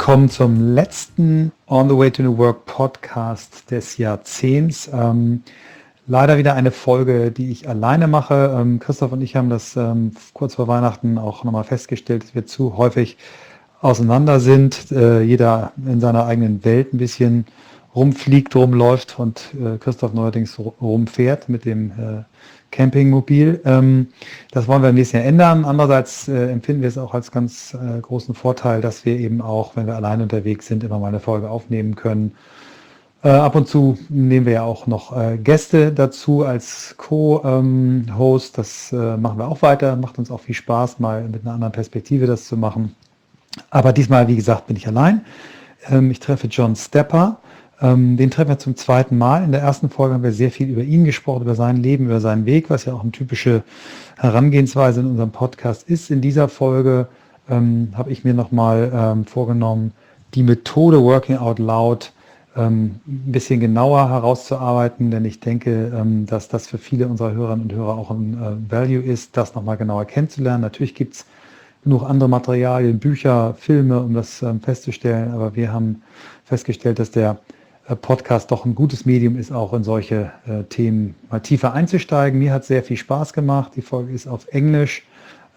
willkommen zum letzten On the Way to New Work Podcast des Jahrzehnts. Leider wieder eine Folge, die ich alleine mache. Christoph und ich haben das kurz vor Weihnachten auch nochmal festgestellt, dass wir zu häufig auseinander sind, jeder in seiner eigenen Welt ein bisschen rumfliegt, rumläuft und Christoph neuerdings rumfährt mit dem Campingmobil. Das wollen wir im nächsten Jahr ändern. Andererseits empfinden wir es auch als ganz großen Vorteil, dass wir eben auch, wenn wir alleine unterwegs sind, immer mal eine Folge aufnehmen können. Ab und zu nehmen wir ja auch noch Gäste dazu als Co-Host. Das machen wir auch weiter. Macht uns auch viel Spaß, mal mit einer anderen Perspektive das zu machen. Aber diesmal, wie gesagt, bin ich allein. Ich treffe John Stepper. Den treffen wir zum zweiten Mal. In der ersten Folge haben wir sehr viel über ihn gesprochen, über sein Leben, über seinen Weg, was ja auch eine typische Herangehensweise in unserem Podcast ist. In dieser Folge habe ich mir nochmal vorgenommen, die Methode Working Out Loud ein bisschen genauer herauszuarbeiten, denn ich denke, dass das für viele unserer Hörerinnen und Hörer auch ein Value ist, das nochmal genauer kennenzulernen. Natürlich gibt es genug andere Materialien, Bücher, Filme, um das festzustellen, aber wir haben festgestellt, dass der Podcast doch ein gutes Medium ist, auch in solche Themen mal tiefer einzusteigen. Mir hat sehr viel Spaß gemacht. Die Folge ist auf Englisch.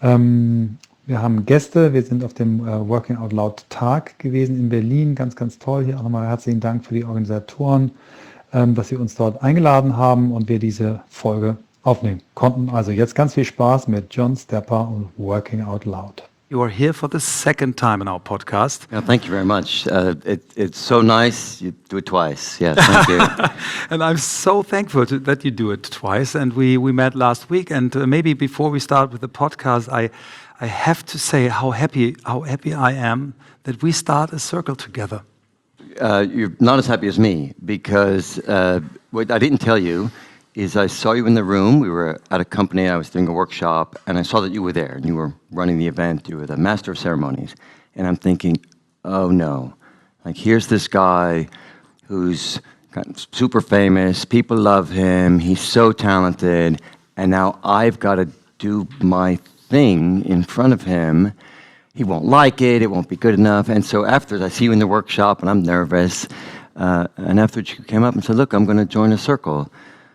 Wir haben Gäste. Wir sind auf dem Working Out Loud Tag gewesen in Berlin. Ganz, ganz toll. Hier auch nochmal herzlichen Dank für die Organisatoren, dass sie uns dort eingeladen haben und wir diese Folge aufnehmen konnten. Also jetzt ganz viel Spaß mit John Stepper und Working Out Loud. You are here for the second time in our podcast. Yeah, thank you very much. It's so nice you do it twice. Yeah, thank you. And I'm so thankful that you do it twice. And we met last week. And maybe before we start with the podcast, I have to say how happy I am that we start a circle together. You're not as happy as me because what I didn't tell you is I saw you in the room. We were at a company, I was doing a workshop, and I saw that you were there, and you were running the event. You were the master of ceremonies. And I'm thinking, oh no, like here's this guy who's super famous, people love him, he's so talented, and now I've got to do my thing in front of him. He won't like it won't be good enough. And so after I see you in the workshop, and I'm nervous, and after you came up and said, look, I'm going to join a circle.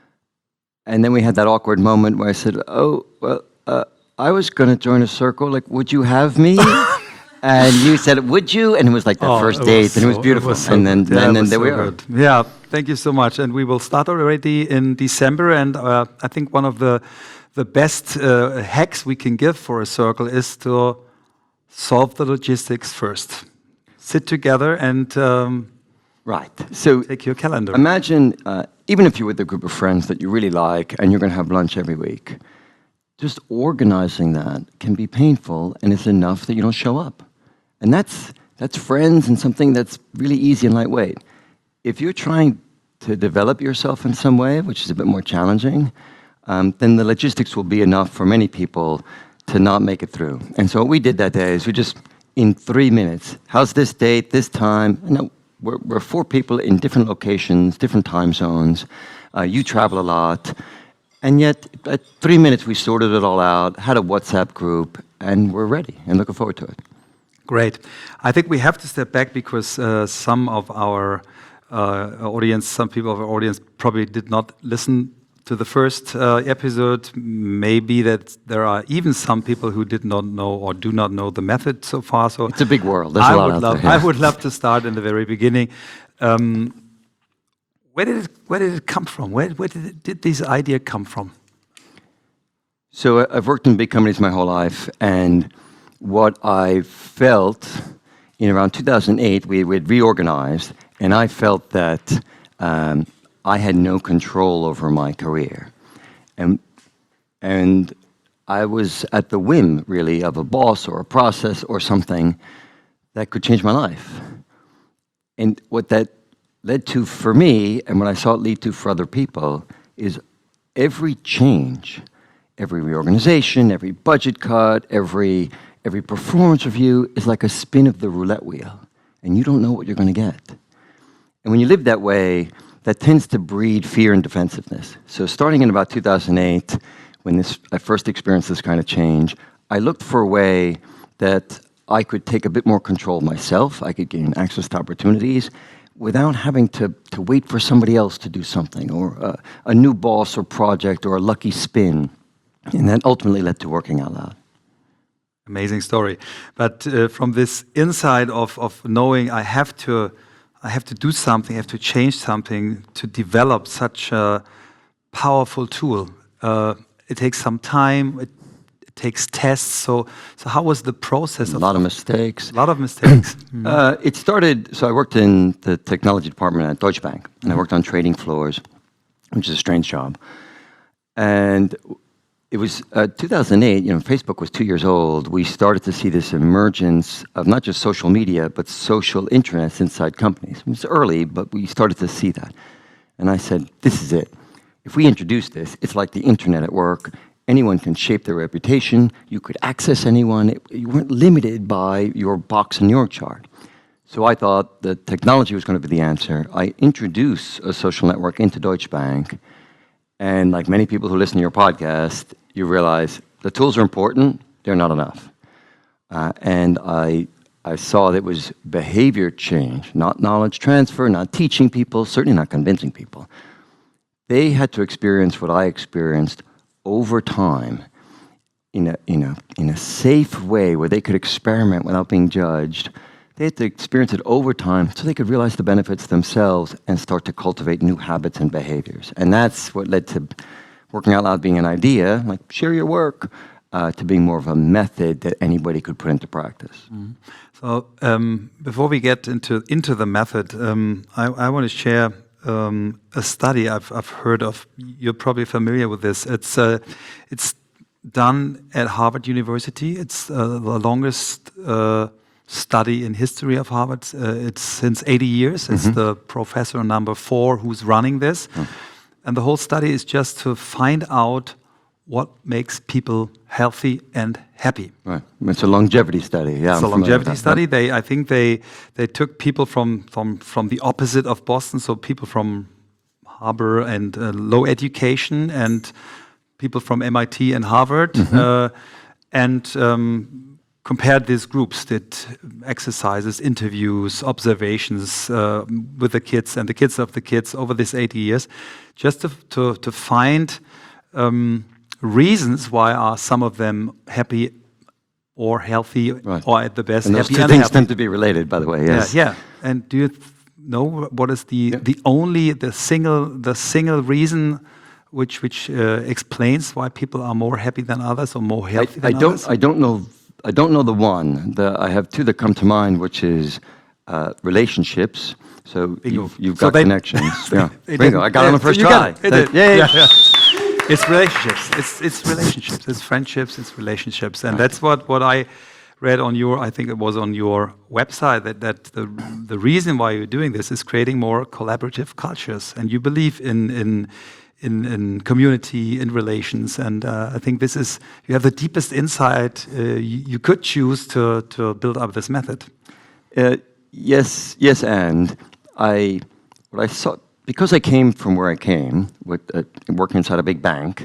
And then we had that awkward moment where I said, oh, well, I was going to join a circle. Like, would you have me? And you said, would you? And it was like the first date, and it was beautiful. And then there we are. Yeah, thank you so much. And we will start already in December. And I think one of the best hacks we can give for a circle is to solve the logistics first. Sit together and right. So take your calendar. Imagine, even if you're with a group of friends that you really like and you're going to have lunch every week, just organizing that can be painful, and it's enough that you don't show up. And that's friends and something that's really easy and lightweight. If you're trying to develop yourself in some way, which is a bit more challenging, then the logistics will be enough for many people to not make it through. And so what we did that day is we just, in 3 minutes, how's this date, this time? No, we're 4 people in different locations, different time zones. You travel a lot. And yet, at 3 minutes, we sorted it all out, had a WhatsApp group, and we're ready and looking forward to it. Great. I think we have to step back because some of our audience, some people of our audience probably did not listen to the first episode. Maybe that there are even some people who did not know or do not know the method so far. So it's a big world. There's a lot out there. I would love to start in the very beginning. Where did it come from? Where did this idea come from? So I've worked in big companies my whole life, and what I felt in around 2008, we had reorganized, and I felt that I had no control over my career. And I was at the whim, really, of a boss or a process or something that could change my life. And what that led to for me, and what I saw it lead to for other people, is every change, every reorganization, every budget cut, every performance review is like a spin of the roulette wheel, and you don't know what you're going to get. And when you live that way, that tends to breed fear and defensiveness. So starting in about 2008, when I first experienced this kind of change, I looked for a way that I could take a bit more control myself. I could gain access to opportunities without having to wait for somebody else to do something, or a new boss or project or a lucky spin. And that ultimately led to Working Out Loud. Amazing story. But from this insight of knowing I have to do something, I have to change something to develop such a powerful tool. It takes some time. It takes tests. So how was the process? A lot of mistakes. A lot of mistakes. It started, so I worked in the technology department at Deutsche Bank, and I worked on trading floors, which is a strange job. And it was 2008, Facebook was 2 years old. We started to see this emergence of not just social media, but social intranets inside companies. It was early, but we started to see that. And I said, this is it. If we introduce this, it's like the internet at work. Anyone can shape their reputation. You could access anyone. You weren't limited by your box and your chart. So I thought that technology was going to be the answer. I introduced a social network into Deutsche Bank. And like many people who listen to your podcast, you realize the tools are important, they're not enough. And I saw that it was behavior change, not knowledge transfer, not teaching people, certainly not convincing people. They had to experience what I experienced over time in a safe way where they could experiment without being judged. They had to experience it over time so they could realize the benefits themselves and start to cultivate new habits and behaviors. And that's what led to Working Out Loud being an idea, like share your work, to being more of a method that anybody could put into practice. Mm-hmm. So before we get into the method, I want to share a study I've heard of. You're probably familiar with this. It's done at Harvard University. It's the longest study in history of Harvard. It's since 80 years. It's the professor number 4 who's running this. And the whole study is just to find out what makes people healthy and happy. Right. It's a longevity study. Yeah, it's a longevity study. I think they took people from the opposite of Boston, so people from Harvard and low education, and people from MIT and Harvard, and compared these groups, did exercises, interviews, observations with the kids and the kids of the kids over these 80 years, just to find reasons why are some of them happy or healthy, right, or at the best and those happy two and things happy. tend to be related, by the way. Yes. Yeah. And do you know what is the single reason which explains why people are more happy than others or more healthy than others? I don't know the one. I have two that come to mind, which is relationships. So you've got connections. Yeah. Bingo! I got it on the first try. Yeah. It's relationships. It's relationships. It's friendships. It's relationships, and that's what I read on your. I think it was on your website that the reason why you're doing this is creating more collaborative cultures, and you believe in community, in relations, and I think this is you have the deepest insight you could choose to build up this method. Yes, and what I saw, because I came from where I came, with working inside a big bank,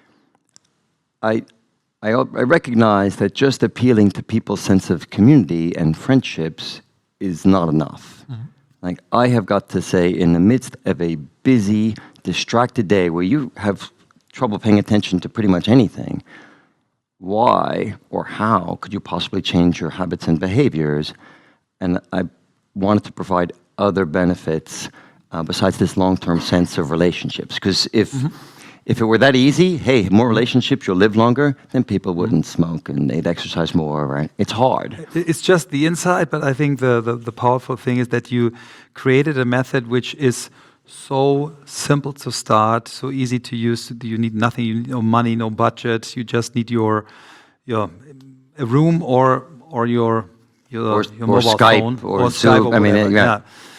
I recognize that just appealing to people's sense of community and friendships is not enough. Like, I have got to say, in the midst of a busy, distracted day where you have trouble paying attention to pretty much anything, why or how could you possibly change your habits and behaviors? And I wanted to provide other benefits besides this long-term sense of relationships. Because if it were that easy, hey, more relationships, you'll live longer, then people wouldn't smoke and they'd exercise more, right? It's hard. It's just the insight, but I think the powerful thing is that you created a method which is so simple to start, so easy to use. You need nothing, you need no money, no budget. You just need your a room or your mobile Skype phone or Skype Zoom. or whatever.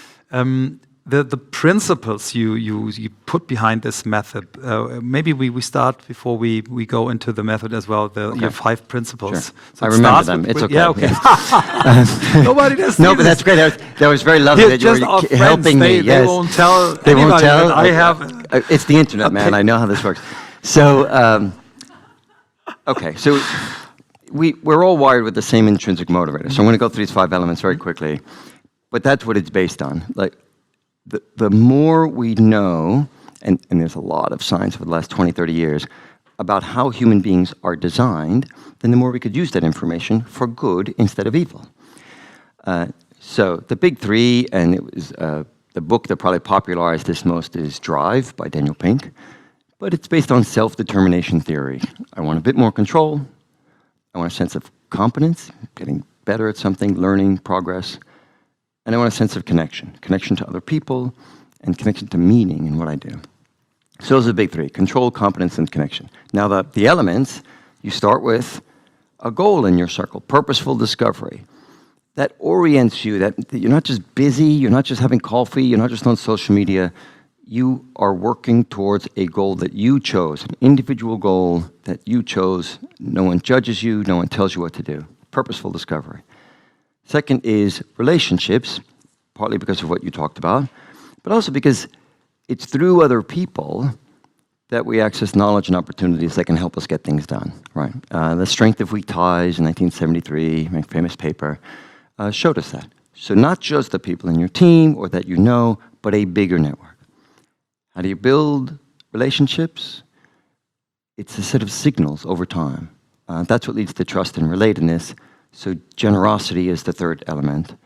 The principles you put behind this method. Maybe we start before we go into the method as well. Your 5 principles. Sure. So I remember them. It's okay. Yeah, okay. Nobody does. No, but that's great. That was very lovely that you were helping me. They won't tell. They won't tell. I have. It's the internet, man. I know how this works. So, okay. So, we're all wired with the same intrinsic motivator. So I'm going to go through these 5 elements very quickly, but that's what it's based on. Like the more we know, and there's a lot of science over the last 20, 30 years about how human beings are designed, then the more we could use that information for good instead of evil. So the big 3, and it was the book that probably popularized this most is Drive by Daniel Pink, but it's based on self-determination theory. I want a bit more control. I want a sense of competence, getting better at something, learning, progress. And I want a sense of connection to other people, and connection to meaning in what I do. So those are the big 3, control, competence, and connection. Now the elements, you start with a goal in your circle, purposeful discovery. That orients you, that you're not just busy, you're not just having coffee, you're not just on social media. You are working towards a goal that you chose, an individual goal that you chose. No one judges you, no one tells you what to do. Purposeful discovery. Second is relationships, partly because of what you talked about, but also because it's through other people that we access knowledge and opportunities that can help us get things done, right? The Strength of Weak Ties in 1973, my famous paper, showed us that. So not just the people in your team or that you know, but a bigger network. How do you build relationships? It's a set of signals over time. That's what leads to trust and relatedness. So generosity is the 3rd element.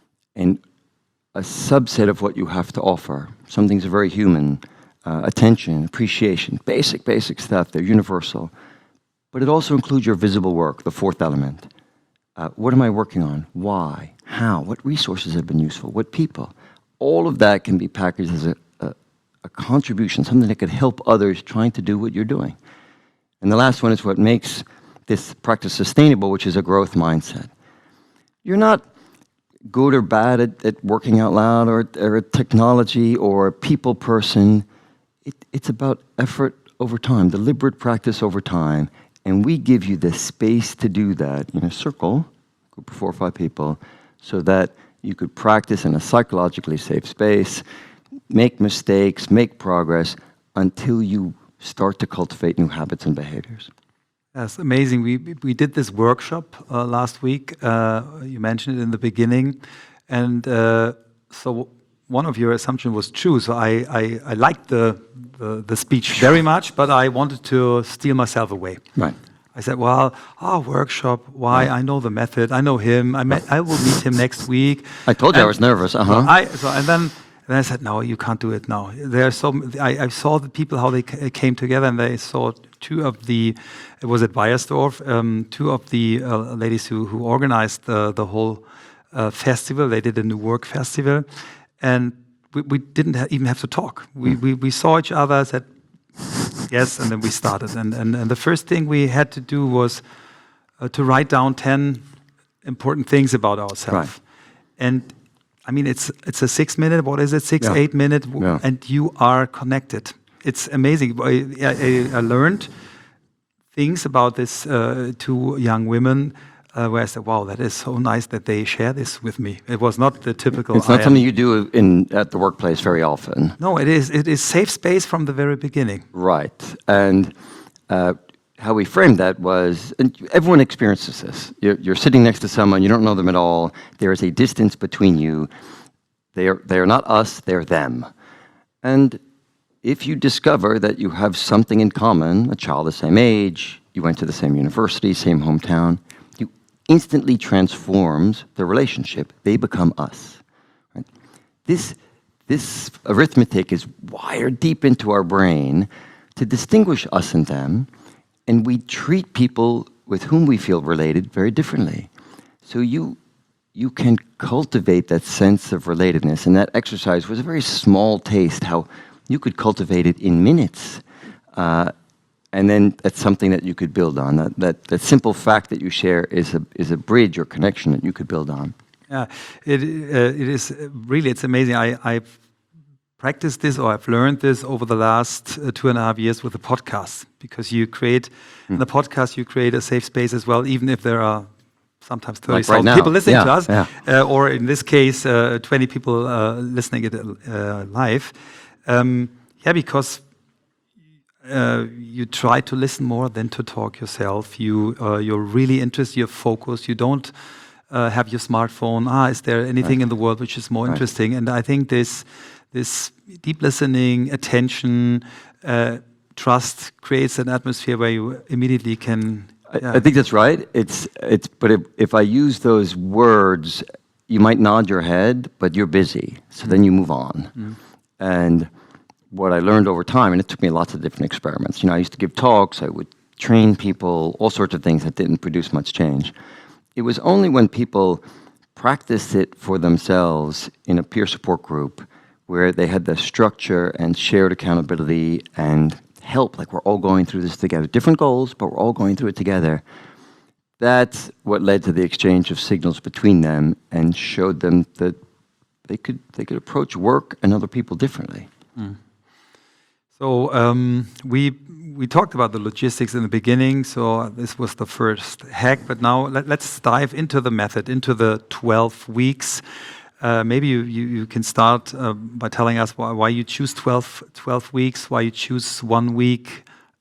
And a subset of what you have to offer. Some things are very human. Attention, appreciation, basic stuff. They're universal. But it also includes your visible work, the 4th element. What am I working on? Why? How? What resources have been useful? What people? All of that can be packaged as a contribution, something that could help others trying to do what you're doing. And the last one is what makes this practice sustainable, which is a growth mindset. You're not good or bad at working out loud or technology or a people person. It's about effort over time, deliberate practice over time. And we give you the space to do that in a circle, group of 4 or 5 people, so that you could practice in a psychologically safe space, make mistakes, make progress, until you start to cultivate new habits and behaviors. That's amazing. We did this workshop last week. You mentioned it in the beginning. And so one of your assumptions was true. So I liked the speech very much, but I wanted to steal myself away. Right. I said, well, workshop, why? Right. I know the method. I know him. I will meet him next week. I told you I was nervous. And then I said, no, you can't do it now. I saw the people, how they came together, and they saw 2 of the, it was at Weiersdorf, 2 of the ladies who organized the whole festival. They did a new work festival, and we didn't even have to talk. We saw each other, said yes, and then we started. And the first thing we had to do was to write down 10 important things about ourselves. Right. And I mean, it's a 6 minute, what is it, 8 minute, and you are connected. It's amazing. I learned things about this 2 young women where I said, wow, that is so nice that they share this with me. It was not the typical. It's not something you do at the workplace very often. No, it is. It is safe space from the very beginning. Right. And how we framed that was, and everyone experiences this. You're sitting next to someone, you don't know them at all. There is a distance between you. They are not us, they're them. And if you discover that you have something in common, a child the same age, you went to the same university, same hometown, you instantly transforms the relationship. They become us. Right? This arithmetic is wired deep into our brain to distinguish us and them, and we treat people with whom we feel related very differently. So you can cultivate that sense of relatedness, and that exercise was a very small taste, how you could cultivate it in minutes. And then that's something that you could build on. That simple fact that you share is a bridge or connection that you could build on. Yeah, it is really, it's amazing. I've practiced this, or I've learned this over the last 2.5 years with the podcast, because you create, in the podcast, you create a safe space as well, even if there are sometimes 30,000 people listening to us, or in this case, 20 people listening it live. Because you try to listen more than to talk yourself. You're really interested, you're focused, you don't have your smartphone. Is there anything in the world which is more interesting? And I think this deep listening, attention, trust creates an atmosphere where you immediately can. I think that's right. But if I use those words, you might nod your head, but you're busy. So then you move on. And what I learned over time, and it took me lots of different experiments. I used to give talks, I would train people, all sorts of things that didn't produce much change. It was only when people practiced it for themselves in a peer support group where they had the structure and shared accountability and help, like we're all going through this together. Different goals, but we're all going through it together. That's what led to the exchange of signals between them and showed them that they could approach work and other people differently. So we talked about the logistics in the beginning, so this was the first hack, but now let's dive into the method, into the 12 weeks. Maybe you can start by telling us why you choose 12 weeks, why you choose 1 week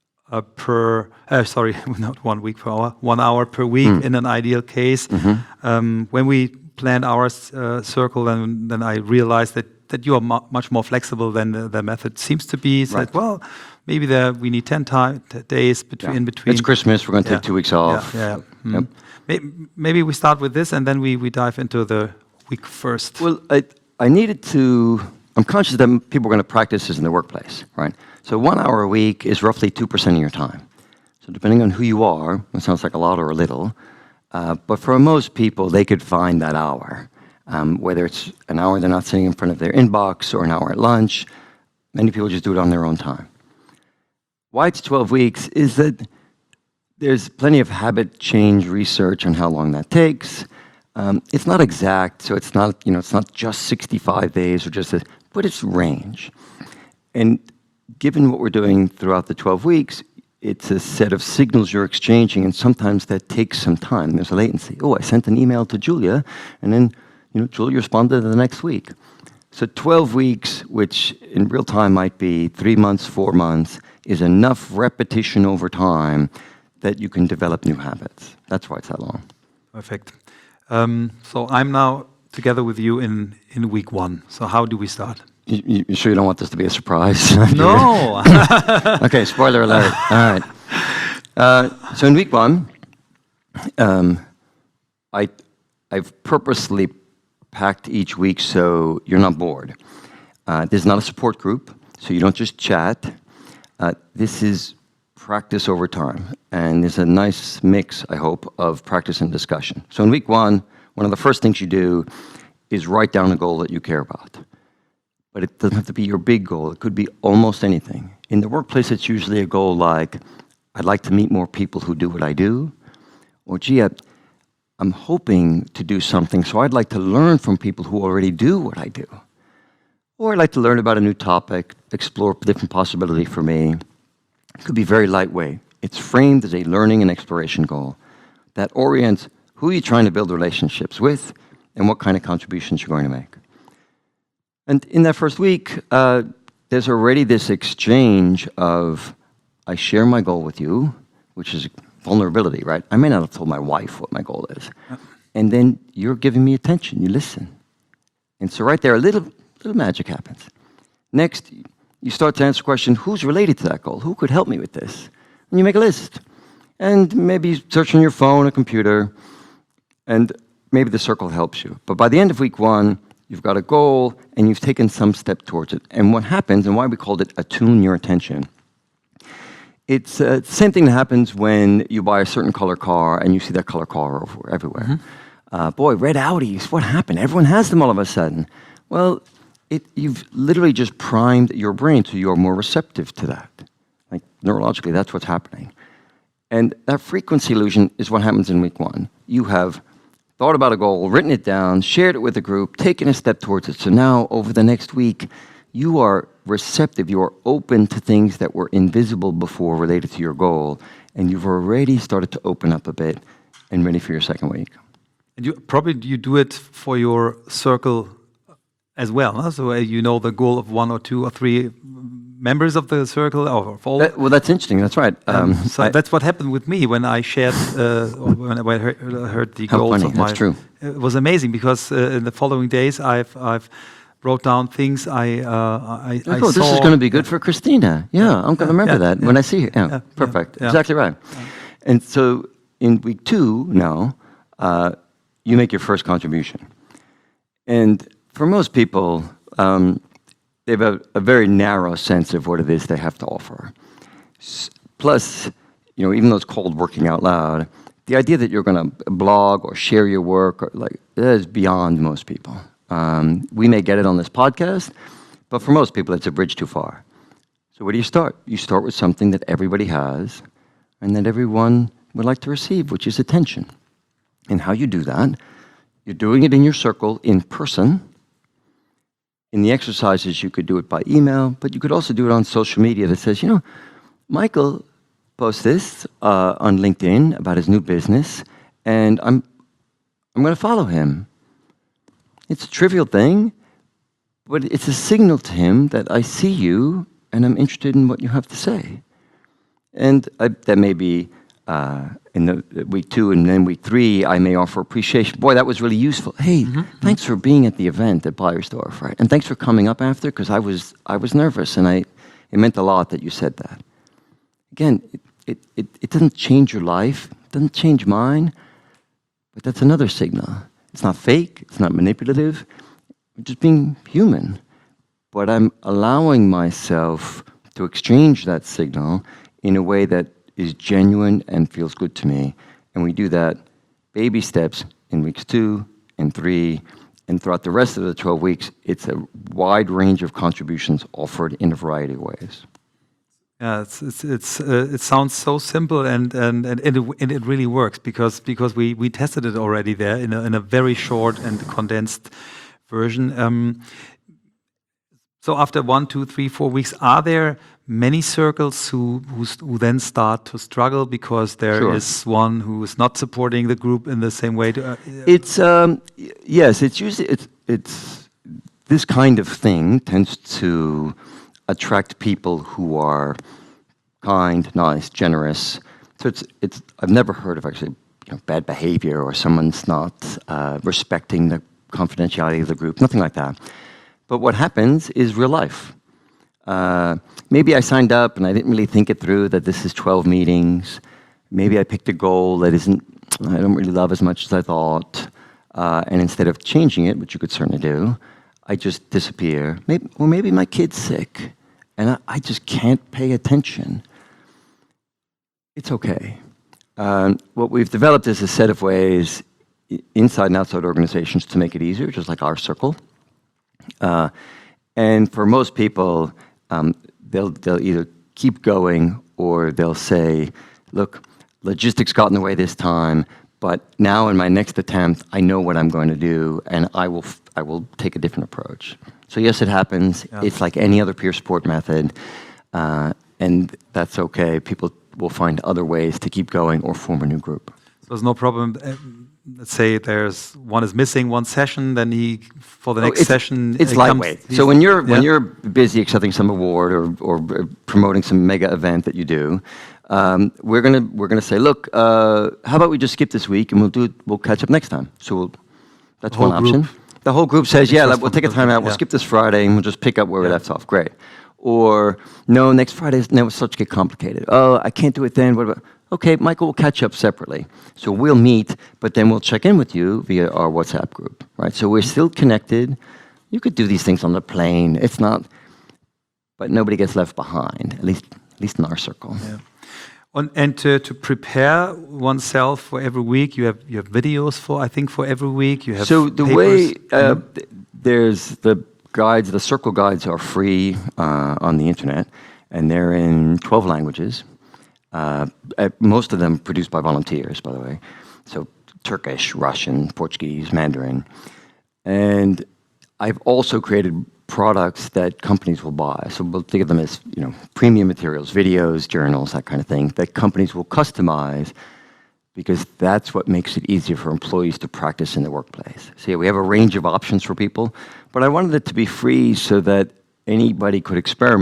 not 1 week per hour, 1 hour per week in an ideal case. When we planned our circle, then I realized that you are much more flexible than the method seems to be. Said, well, maybe we need 10 days in between. It's Christmas, we're going to take 2 weeks off. Yep. Maybe we start with this and then we dive into the week first. Well, I'm conscious that people are going to practice this in the workplace, right? So 1 hour a week is roughly 2% of your time. So depending on who you are, it sounds like a lot or a little, but for most people, they could find that hour. Whether it's an hour they're not sitting in front of their inbox or an hour at lunch, many people just do it on their own time. Why it's 12 weeks is that there's plenty of habit change research on how long that takes. It's not exact, so it's not just 65 days or but it's range. And given what we're doing throughout the 12 weeks, it's a set of signals you're exchanging, and sometimes that takes some time. There's a latency. I sent an email to Julia, and then Julia responded the next week. So 12 weeks, which in real time might be 3 months, 4 months, is enough repetition over time that you can develop new habits. That's why it's that long. Perfect. So I'm now together with you in week 1. So how do we start? You sure you don't want this to be a surprise? No. Okay, spoiler alert. All right. So in week 1, I've purposely packed each week so you're not bored. This is not a support group, so you don't just chat. This is practice over time, and there's a nice mix, I hope, of practice and discussion. So in week 1, one of the first things you do is write down a goal that you care about. But it doesn't have to be your big goal. It could be almost anything. In the workplace, it's usually a goal like, I'd like to meet more people who do what I do, or gee, I'm hoping to do something, so I'd like to learn from people who already do what I do. Or I'd like to learn about a new topic, explore different possibility for me. It could be very lightweight. It's framed as a learning and exploration goal that orients who you're trying to build relationships with and what kind of contributions you're going to make. And in that first week, there's already this exchange of, I share my goal with you, which is vulnerability, right? I may not have told my wife what my goal is. And then you're giving me attention, you listen. And so right there, a little magic happens. Next, you start to answer the question, who's related to that goal? Who could help me with this? And you make a list. And maybe you search on your phone or computer, and maybe the circle helps you. But by the end of week 1, you've got a goal, and you've taken some step towards it. And what happens, and why we called it attune your attention, it's the same thing that happens when you buy a certain color car and you see that color car everywhere. Boy, red Audis, what happened? Everyone has them all of a sudden. Well, you've literally just primed your brain so you're more receptive to that. Like neurologically, that's what's happening. And that frequency illusion is what happens in week 1. You have thought about a goal, written it down, shared it with the group, taken a step towards it. So now, over the next week, you are receptive, you are open to things that were invisible before related to your goal, and you've already started to open up a bit and ready for your second week. And you do it for your circle as well, huh? So you know the goal of 1 or 2 or 3 members of the circle or of all. Well, that's interesting. That's right. So that's what happened with me when I shared, or when I heard the How goals funny, of my. that's true. It was amazing because in the following days I've wrote down things I Oh, saw. this is going to be good for Christina. Yeah, I'm going to remember that when I see her. Yeah, perfect. yeah. Exactly right. And so in week 2 now, you make your first contribution. And for most people, they have a very narrow sense of what it is they have to offer. Plus, even though it's called working out loud, the idea that you're going to blog or share your work, that is beyond most people. We may get it on this podcast, but for most people, it's a bridge too far. So where do you start? You start with something that everybody has and that everyone would like to receive, which is attention. And how you do that, you're doing it in your circle in person. In the exercises, you could do it by email, but you could also do it on social media that says, Michael posts this on LinkedIn about his new business, and I'm going to follow him. It's a trivial thing, but it's a signal to him that I see you and I'm interested in what you have to say. And that may be in the week 2, and then week 3, I may offer appreciation. Boy, that was really useful. Hey, thanks for being at the event at Beiersdorf, right? And thanks for coming up after, because I was nervous, and it meant a lot that you said that. Again, it doesn't change your life, it doesn't change mine, but that's another signal. It's not fake, it's not manipulative, I'm just being human. But I'm allowing myself to exchange that signal in a way that is genuine and feels good to me. And we do that baby steps in weeks 2 and 3, and throughout the rest of the 12 weeks, it's a wide range of contributions offered in a variety of ways. Yeah, it sounds so simple, and it really works because we tested it already there in a very short and condensed version. So after 1, 2, 3, 4 weeks, are there many circles who then start to struggle because there is one who is not supporting the group in the same way? It's yes, it's usually it's this kind of thing tends to attract people who are kind, nice, generous. So it's I've never heard of actually bad behavior or someone's not respecting the confidentiality of the group, nothing like that. But what happens is real life. Maybe I signed up and I didn't really think it through that this is 12 meetings. Maybe I picked a goal that I don't really love as much as I thought. And instead of changing it, which you could certainly do, I just disappear. Maybe my kid's sick and I just can't pay attention. It's okay. What we've developed is a set of ways inside and outside organizations to make it easier, just like our circle. And for most people, they'll either keep going or they'll say, look, logistics got in the way this time, but now in my next attempt, I know what I'm going to do, and I will take a different approach. So yes, it happens. Yeah. It's like any other peer support method, and that's okay. People will find other ways to keep going or form a new group. So there's no problem. Let's say there's one is missing one session, then for the next session. It's lightweight. So when you're busy accepting some award or promoting some mega event that you do, we're gonna say, look, how about we just skip this week and we'll catch up next time. So that's one option. The whole group says, we'll take a time out. We'll skip this Friday and we'll just pick up where we left off. Great. Or no, next Friday will start to get complicated. Oh, I can't do it then. What about? Okay, Michael will catch up separately. So we'll meet, but then we'll check in with you via our WhatsApp group, right? So we're still connected. You could do these things on the plane. It's not, but nobody gets left behind, at least in our circle. Yeah. And to prepare oneself for every week, you have videos for every week. You have so the papers. Way there's the guides. The circle guides are free on the internet, and they're in 12 languages. Most of them produced by volunteers, by the way. So Turkish, Russian, Portuguese, Mandarin. And I've also created products that companies will buy. So we'll think of them as premium materials, videos, journals, that kind of thing, that companies will customize because that's what makes it easier for employees to practice in the workplace. So we have a range of options for people, but I wanted it to be free so that anybody could experiment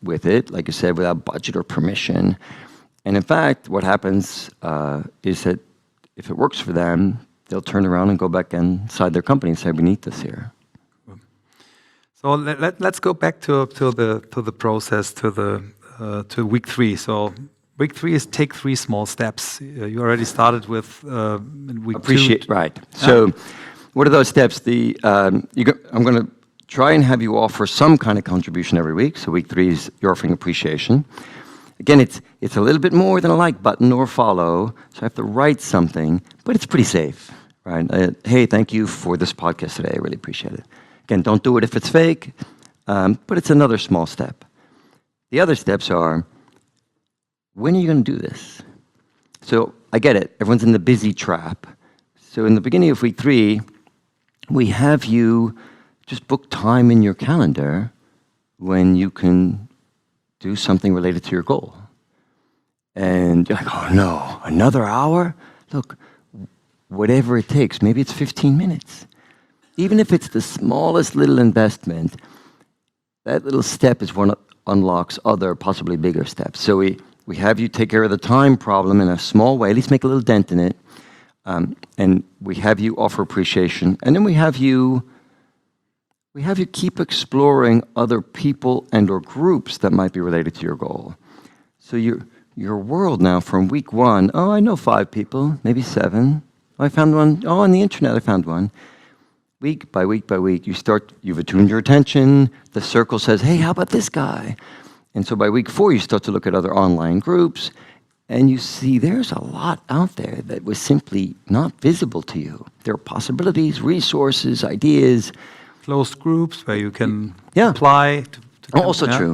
with it, like you said, without budget or permission. And in fact, what happens is that if it works for them, they'll turn around and go back inside their company and say, we need this here. So let's go back to the process, to week 3. So week 3 is take 3 small steps. You already started with week 2. Right. So what are those steps? I'm going to try and have you offer some kind of contribution every week. So week 3 is you're offering appreciation. Again, it's a little bit more than a like button or follow. So I have to write something, but it's pretty safe, right? Hey, thank you for this podcast today. I really appreciate it. Again, don't do it if it's fake, but it's another small step. The other steps are, when are you going to do this? So I get it. Everyone's in the busy trap. So in the beginning of week 3, we have you just book time in your calendar when you can do something related to your goal. And you're like, oh no, another hour? Look, whatever it takes, maybe it's 15 minutes. Even if it's the smallest little investment, that little step is what unlocks other, possibly bigger steps. So we have you take care of the time problem in a small way, at least make a little dent in it, and we have you offer appreciation, and then we have you keep exploring other people and or groups that might be related to your goal. So your world now from week 1, oh, I know 5 people, maybe 7. Oh, I found one. Oh, on the internet I found one. Week by week by week, you've attuned your attention. The circle says, hey, how about this guy? And so by week 4, you start to look at other online groups, and you see there's a lot out there that was simply not visible to you. There are possibilities, resources, ideas. Closed groups where you can apply. Also true.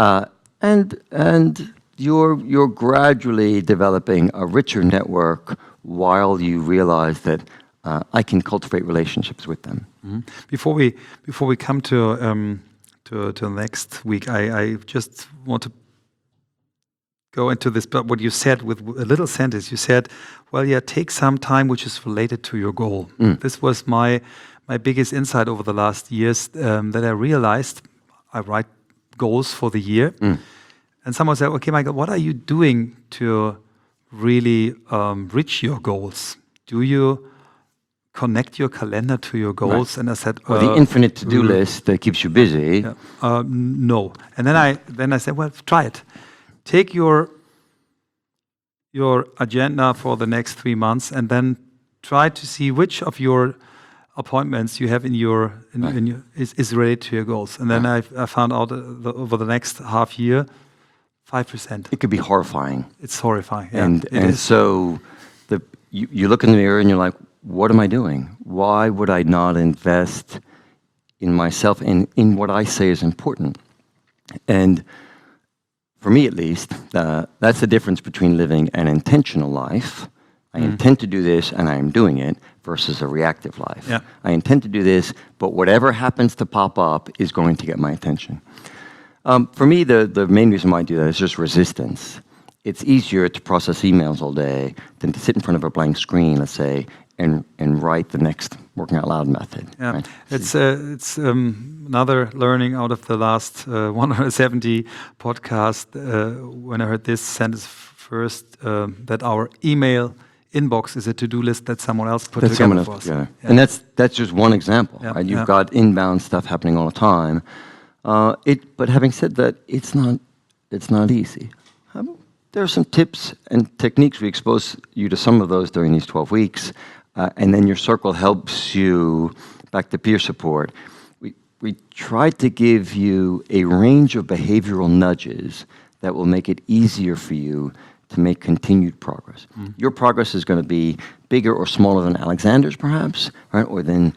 And you're gradually developing a richer network while you realize that I can cultivate relationships with them. Mm-hmm. Before we come to next week, I just want to go into this. But what you said with a little sentence, you said, "Well, yeah, take some time which is related to your goal." This was my biggest insight over the last years that I realized. I write goals for the year, and someone said, "Okay, Michael, what are you doing to really reach your goals? Do you connect your calendar to your goals?" Right. And I said, "Well, the infinite to-do list that keeps you busy." Yeah. No. And then I said, "Well, try it. Take your agenda for the next 3 months, and then try to see which of your appointments you have in your is related to your goals." And then I found out over the next half year, 5%. It could be horrifying. It's horrifying. Yeah, and so you look in the mirror and you're like, what am I doing? Why would I not invest in myself and in what I say is important? And for me, at least, that's the difference between living an intentional life. I intend to do this and I am doing it, versus a reactive life. Yeah. I intend to do this, but whatever happens to pop up is going to get my attention. For me, the main reason why I do that is just resistance. It's easier to process emails all day than to sit in front of a blank screen, let's say, and write the next working out loud method. Yeah, right? it's another learning out of the last 170 podcast. When I heard this sentence first, that our email inbox is a to-do list that someone else put together for us. Yeah. And that's just one example. Yeah. Right? You've got inbound stuff happening all the time. But having said that, it's not easy. There are some tips and techniques. We expose you to some of those during these 12 weeks, and then your circle helps you back to peer support. We try to give you a range of behavioral nudges that will make it easier for you to make continued progress. Your progress is going to be bigger or smaller than Alexander's, perhaps, right, or than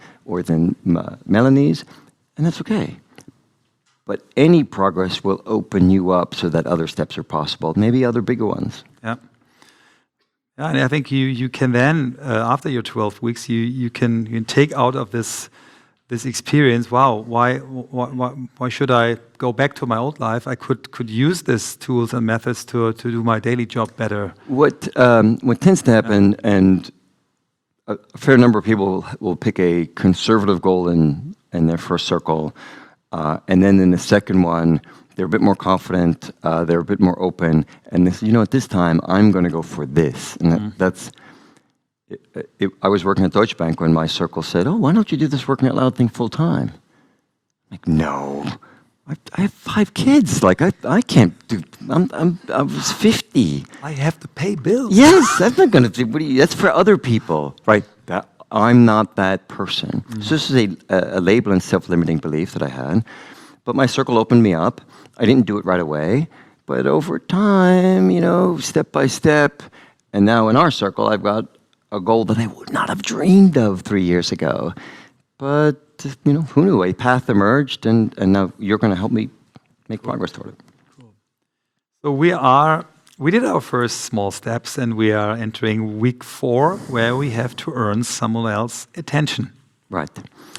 Melanie's, and that's okay. But any progress will open you up so that other steps are possible, maybe other bigger ones. Yeah. Yeah, and I think you can then, after your 12 weeks, you can take out of this experience, wow, why should I go back to my old life? I could use these tools and methods to do my daily job better. What tends to happen, and a fair number of people will pick a conservative goal in their first circle, and then in the second one, they're a bit more confident, they're a bit more open, and they say, you know, at this time, I'm going to go for this. And that's... I was working at Deutsche Bank when my circle said, oh, why don't you do this working out loud thing full time? Like, no, I have 5 kids. Like, I can't do, I was 50. I have to pay bills. Yes, that's not going to do, that's for other people, right? I'm not that person. So this is a label and self-limiting belief that I had. But my circle opened me up. I didn't do it right away. But over time, you know, step by step, and now in our circle, I've got a goal that I would not have dreamed of 3 years ago. But, you know, who knew? A path emerged, and now you're going to help me make progress toward it. Cool. So we did our first small steps, and we are entering week 4, where we have to earn someone else's attention. Right.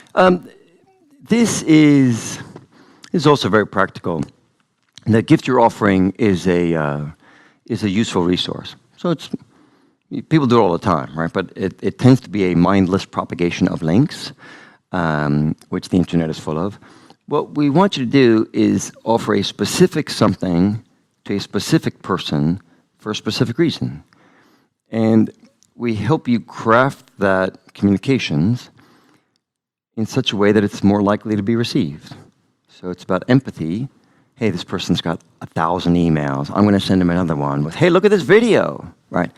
This is also very practical. The gift you're offering is a useful resource. So people do it all the time, right? But it tends to be a mindless propagation of links, which the internet is full of. What we want you to do is offer a specific something to a specific person for a specific reason. And we help you craft that communications in such a way that it's more likely to be received. So it's about empathy. Hey, this person's got 1,000 emails. I'm going to send them another one with, hey, look at this video, right?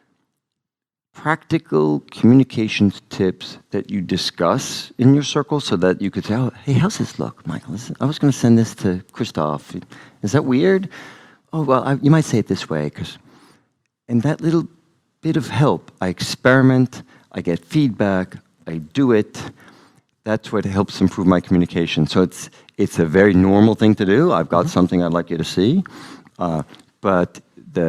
Practical communications tips that you discuss in your circle so that you could say, oh, hey, how's this look, Michael? I was going to send this to Christoph. Is that weird? Oh, well, you might say it this way. And that little bit of help, I experiment, I get feedback, I do it. That's what helps improve my communication. So it's a very normal thing to do. I've got something I'd like you to see. But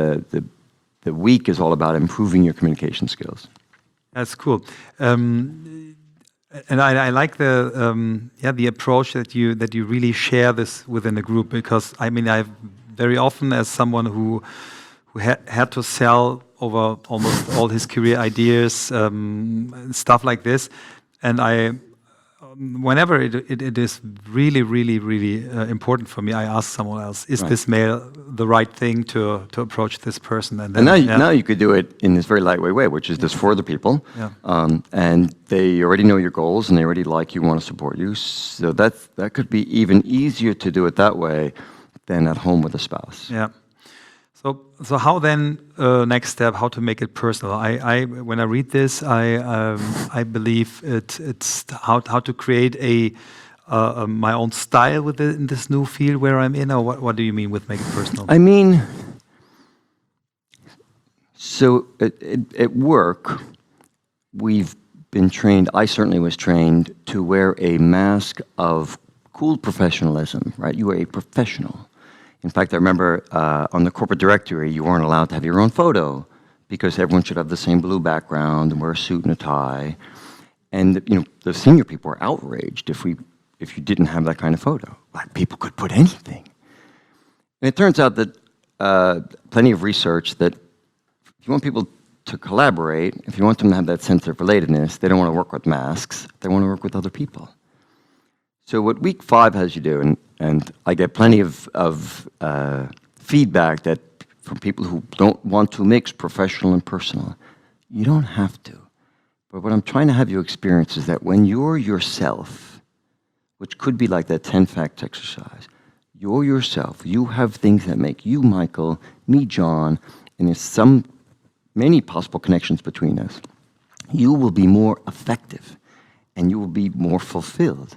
the week is all about improving your communication skills. That's cool, and I like the approach that you really share this within a group, because I mean I've very often, as someone who had to sell over almost all his career ideas, stuff like this, and whenever it is really important for me, I ask someone else, is this mail the right thing to approach this person? And then, now you could do it in this very lightweight way, which is just for other people. Yeah. And they already know your goals, and they already like you, want to support you. So that could be even easier to do it that way than at home with a spouse. Yeah. So how then, next step, how to make it personal? I when I read this, I believe it's how to create my own style within this new field where I'm in, or what do you mean with make it personal? I mean, so at work, we've been trained, I certainly was trained, to wear a mask of cool professionalism, right? You are a professional. In fact, I remember on the corporate directory, you weren't allowed to have your own photo because everyone should have the same blue background and wear a suit and a tie. And you know, the senior people were outraged if you didn't have that kind of photo. Like, people could put anything. And it turns out that plenty of research that if you want people to collaborate, if you want them to have that sense of relatedness, they don't want to work with masks. They want to work with other people. So what week 5 has you do, and I get plenty of feedback that from people who don't want to mix professional and personal. You don't have to. But what I'm trying to have you experience is that when you're yourself, which could be like that 10 facts exercise, you're yourself. You have things that make you Michael, me John, and there's many possible connections between us. You will be more effective, and you will be more fulfilled.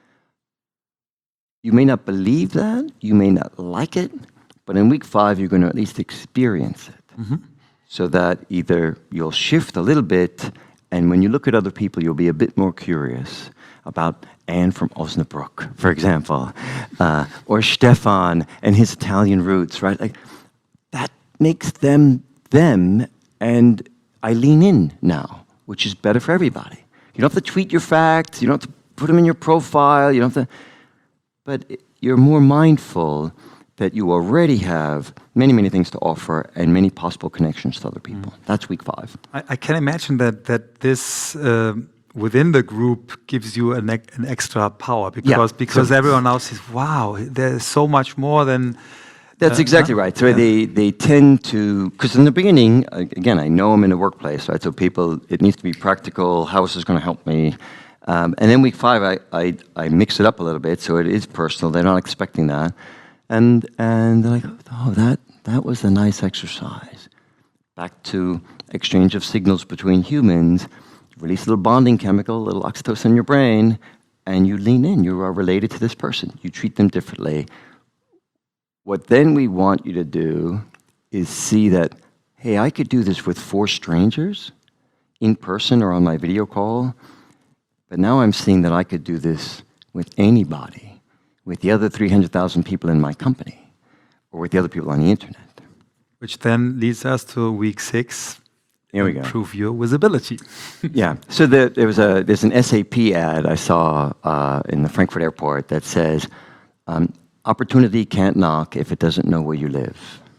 You may not believe that, you may not like it, but in week 5, you're going to at least experience it. Mm-hmm. So that either you'll shift a little bit, and when you look at other people, you'll be a bit more curious about Anne from Osnabrück, for example, or Stefan and his Italian roots, right? Like, that makes them, and I lean in now, which is better for everybody. You don't have to tweet your facts, you don't have to put them in your profile, you don't have to... But you're more mindful that you already have many things to offer and many possible connections to other people. That's week 5. I can imagine that this within the group gives you an extra power because So- everyone now says, wow, there's so much more than. That's exactly right. So they tend to, because in the beginning, again, I know I'm in the workplace, right? So people, it needs to be practical. How is this going to help me? And then week 5, I mix it up a little bit, so it is personal. They're not expecting that, and they're like, oh, that was a nice exercise. Back to exchange of signals between humans. Release a little bonding chemical, a little oxytocin in your brain, and you lean in. You are related to this person. You treat them differently. What then we want you to do is see that, hey, I could do this with 4 strangers in person or on my video call, but now I'm seeing that I could do this with anybody, with the other 300,000 people in my company, or with the other people on the internet. Which then leads us to week 6. Here we go. Improve your visibility. Yeah. So there's an SAP ad I saw in the Frankfurt airport that says, opportunity can't knock if it doesn't know where you live.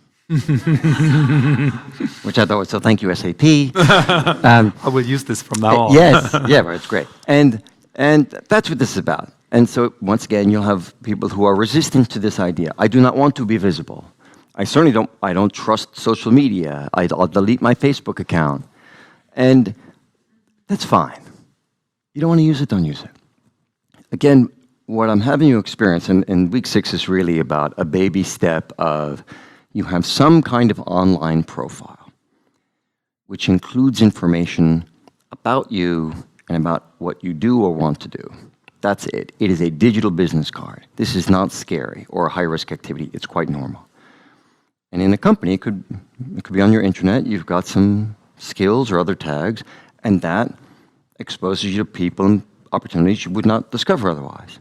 Which I thought was, so thank you, SAP. I will use this from now on. Yes, yeah, right, it's great. And that's what this is about. And so once again, you'll have people who are resistant to this idea. I do not want to be visible. I certainly don't trust social media. I'll delete my Facebook account. And that's fine. You don't want to use it, don't use it. Again, what I'm having you experience, and week 6 is really about a baby step of you have some kind of online profile, which includes information about you and about what you do or want to do. That's it. It is a digital business card. This is not scary or a high-risk activity. It's quite normal. And in a company, it could be on your internet. You've got some skills or other tags, and that exposes you to people and opportunities you would not discover otherwise.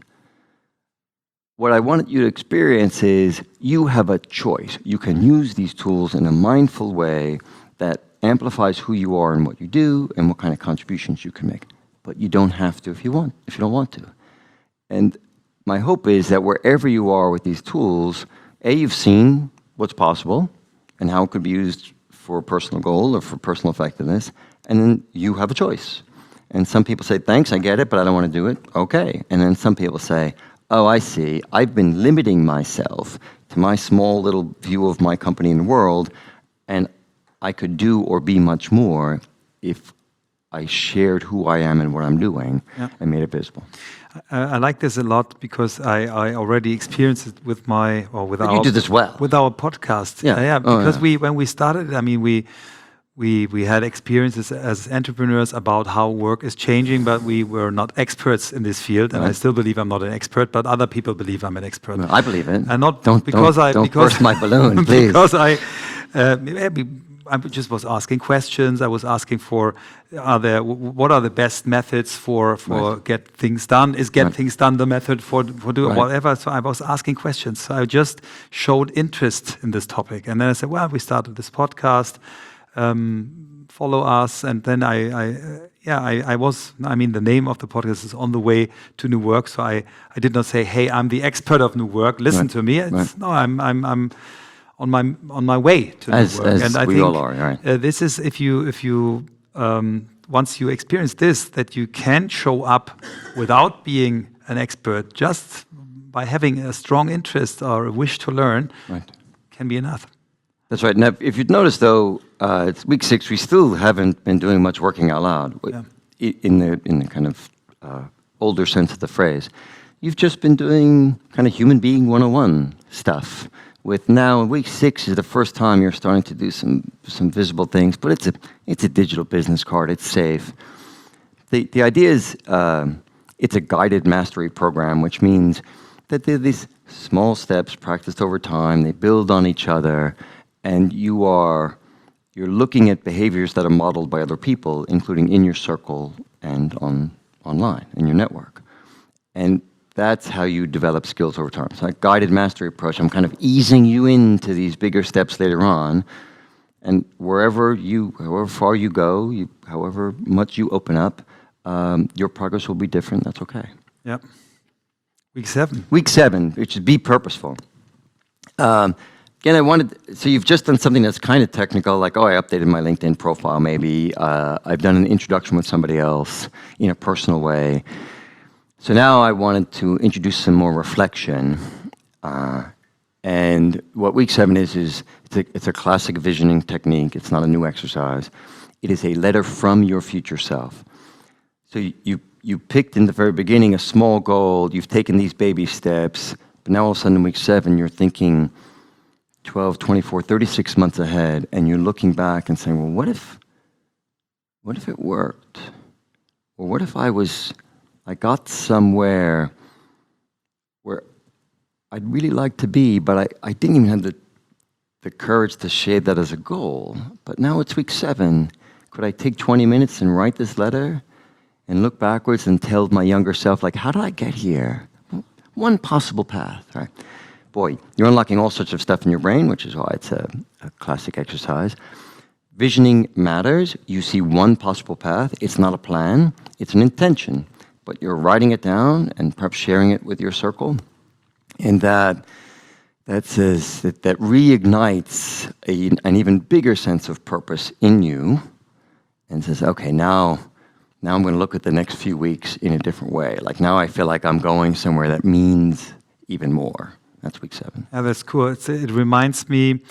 What I want you to experience is you have a choice. You can use these tools in a mindful way that amplifies who you are and what you do and what kind of contributions you can make. But you don't have to if you don't want to. And my hope is that wherever you are with these tools, you've seen what's possible and how it could be used for a personal goal or for personal effectiveness, and then you have a choice. And some people say, thanks, I get it, but I don't want to do it. Okay. And then some people say, oh, I see. I've been limiting myself to my small little view of my company and world, and I could do or be much more if I shared who I am and what I'm doing and made it visible. I like this a lot because I already experienced it with You do this well. with our podcast. Yeah. Because when we started, I mean, we had experiences as entrepreneurs about how work is changing, but we were not experts in this field. And I still believe I'm not an expert, but other people believe I'm an expert. No, I believe it. And not don't burst my balloon, please. Because I just was asking questions. I was asking for, what are the best methods for get things done? Is get things done the method for doing whatever? So I was asking questions. So I just showed interest in this topic. And then I said, well, we started this podcast. Follow us, and then the name of the podcast is On the Way to New Work. So I did not say, hey, I'm the expert of new work. Listen to me. No, I'm on my way to new work. And I think all are, right? This is if you once you experience this, that you can show up without being an expert, just by having a strong interest or a wish to learn, can be enough. That's right. Now, if you'd notice, though, it's week 6. We still haven't been doing much working out loud in the kind of older sense of the phrase. You've just been doing kind of human being 101 stuff. With now, week 6 is the first time you're starting to do some visible things, but it's a digital business card. It's safe. The idea is it's a guided mastery program, which means that there are these small steps practiced over time. They build on each other. And you're looking at behaviors that are modeled by other people, including in your circle and online, in your network. And that's how you develop skills over time. So a guided mastery approach, I'm kind of easing you into these bigger steps later on. And however far you go, however much you open up, your progress will be different. That's okay. Yep. Week 7. Week 7, which is be purposeful. again, so you've just done something that's kind of technical, like, I updated my LinkedIn profile maybe. I've done an introduction with somebody else in a personal way. So now I wanted to introduce some more reflection. And what week 7 is it's a classic visioning technique. It's not a new exercise. It is a letter from your future self. So you picked in the very beginning a small goal. You've taken these baby steps. But now all of a sudden in week 7, you're thinking 12, 24, 36 months ahead. And you're looking back and saying, well, what if it worked? Or what if I got somewhere where I'd really like to be, but I didn't even have the courage to shade that as a goal. But now it's week 7. Could I take 20 minutes and write this letter and look backwards and tell my younger self, like, how did I get here? One possible path, right? Boy, you're unlocking all sorts of stuff in your brain, which is why it's a classic exercise. Visioning matters. You see one possible path. It's not a plan. It's an intention. But you're writing it down and perhaps sharing it with your circle. And that reignites an even bigger sense of purpose in you and says, okay, now I'm going to look at the next few weeks in a different way. Like now I feel like I'm going somewhere that means even more. That's week 7. Yeah, that's cool. It reminds me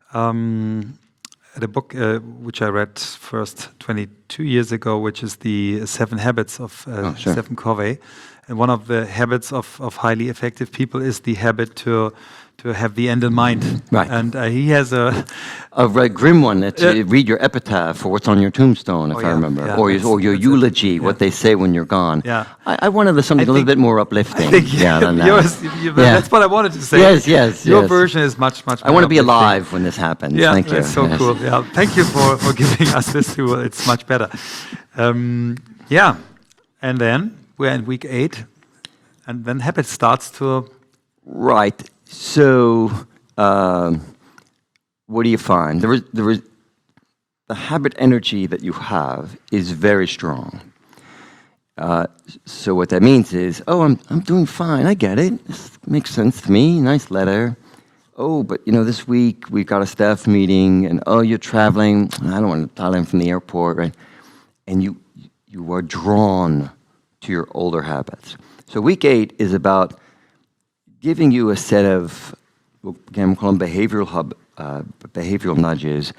the book which I read first 22 years ago, which is the 7 Habits of Stephen Covey. And one of the habits of highly effective people is the habit to have the end in mind. Right. And he has a very grim one that you read your epitaph or what's on your tombstone, if I remember, yeah, or your eulogy, what they say when you're gone. Yeah. I wanted something a little bit more uplifting. I think that's what I wanted to say. Yes. Your version is much more I want to be uplifting. alive when this happens. Yeah, Thank you. that's so cool. Yeah, thank you for giving us this tool. It's much better. Yeah, and then we're in week 8, and then habit starts to. Right. So, what do you find? The habit energy that you have is very strong. So what that means is, I'm doing fine. I get it. This makes sense to me. Nice letter. Oh, but this week we've got a staff meeting, and you're traveling. I don't want to dial in from the airport, right? And you are drawn to your older habits. So week 8 is about giving you a set of, again, we call them behavioral nudges.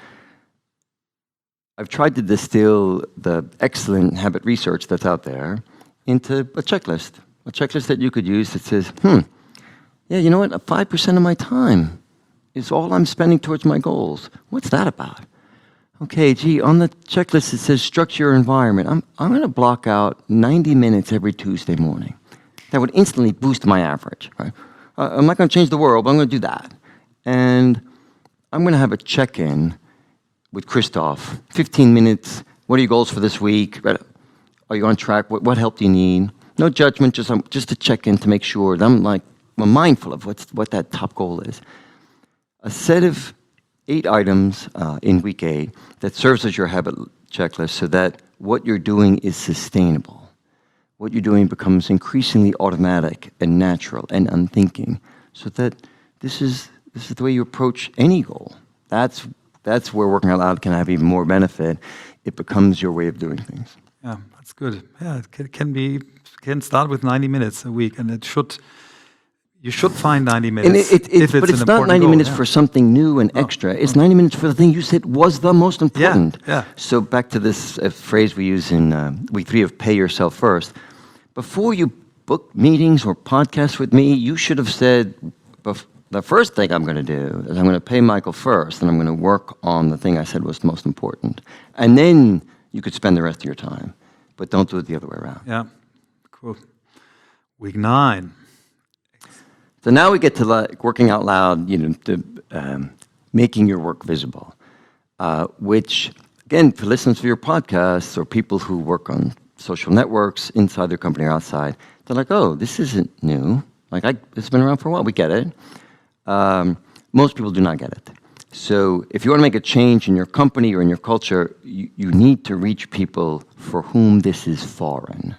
I've tried to distill the excellent habit research that's out there into a checklist that you could use that says, yeah, you know what, 5% of my time is all I'm spending towards my goals. What's that about? Okay, on the checklist it says structure your environment. I'm going to block out 90 minutes every Tuesday morning. That would instantly boost my average, right? I'm not going to change the world, but I'm going to do that. And I'm going to have a check-in with Christoph. 15 minutes. What are your goals for this week? Are you on track? What help do you need? No judgment, just to check in to make sure that I'm mindful of what that top goal is. A set of 8 items in week 8 that serves as your habit checklist so that what you're doing is sustainable. What you're doing becomes increasingly automatic and natural and unthinking, so that this is the way you approach any goal. That's where working out loud can have even more benefit. It becomes your way of doing things. Yeah, that's good. Yeah, it can start with 90 minutes a week, and you should find 90 minutes. But it's not 90 minutes for something new and extra. It's 90 minutes for the thing you said was the most important. Yeah. So back to this phrase we use in week 3 of pay yourself first. Before you book meetings or podcasts with me, you should have said, the first thing I'm going to do is I'm going to pay Michael first, and I'm going to work on the thing I said was the most important. And then you could spend the rest of your time. But don't do it the other way around. Yeah, cool. Week 9. So now we get to working out loud, making your work visible, which, again, for listeners of your podcasts or people who work on social networks inside their company or outside, they're like, oh, this isn't new. It's been around for a while. We get it. Most people do not get it. So if you want to make a change in your company or in your culture, you need to reach people for whom this is foreign.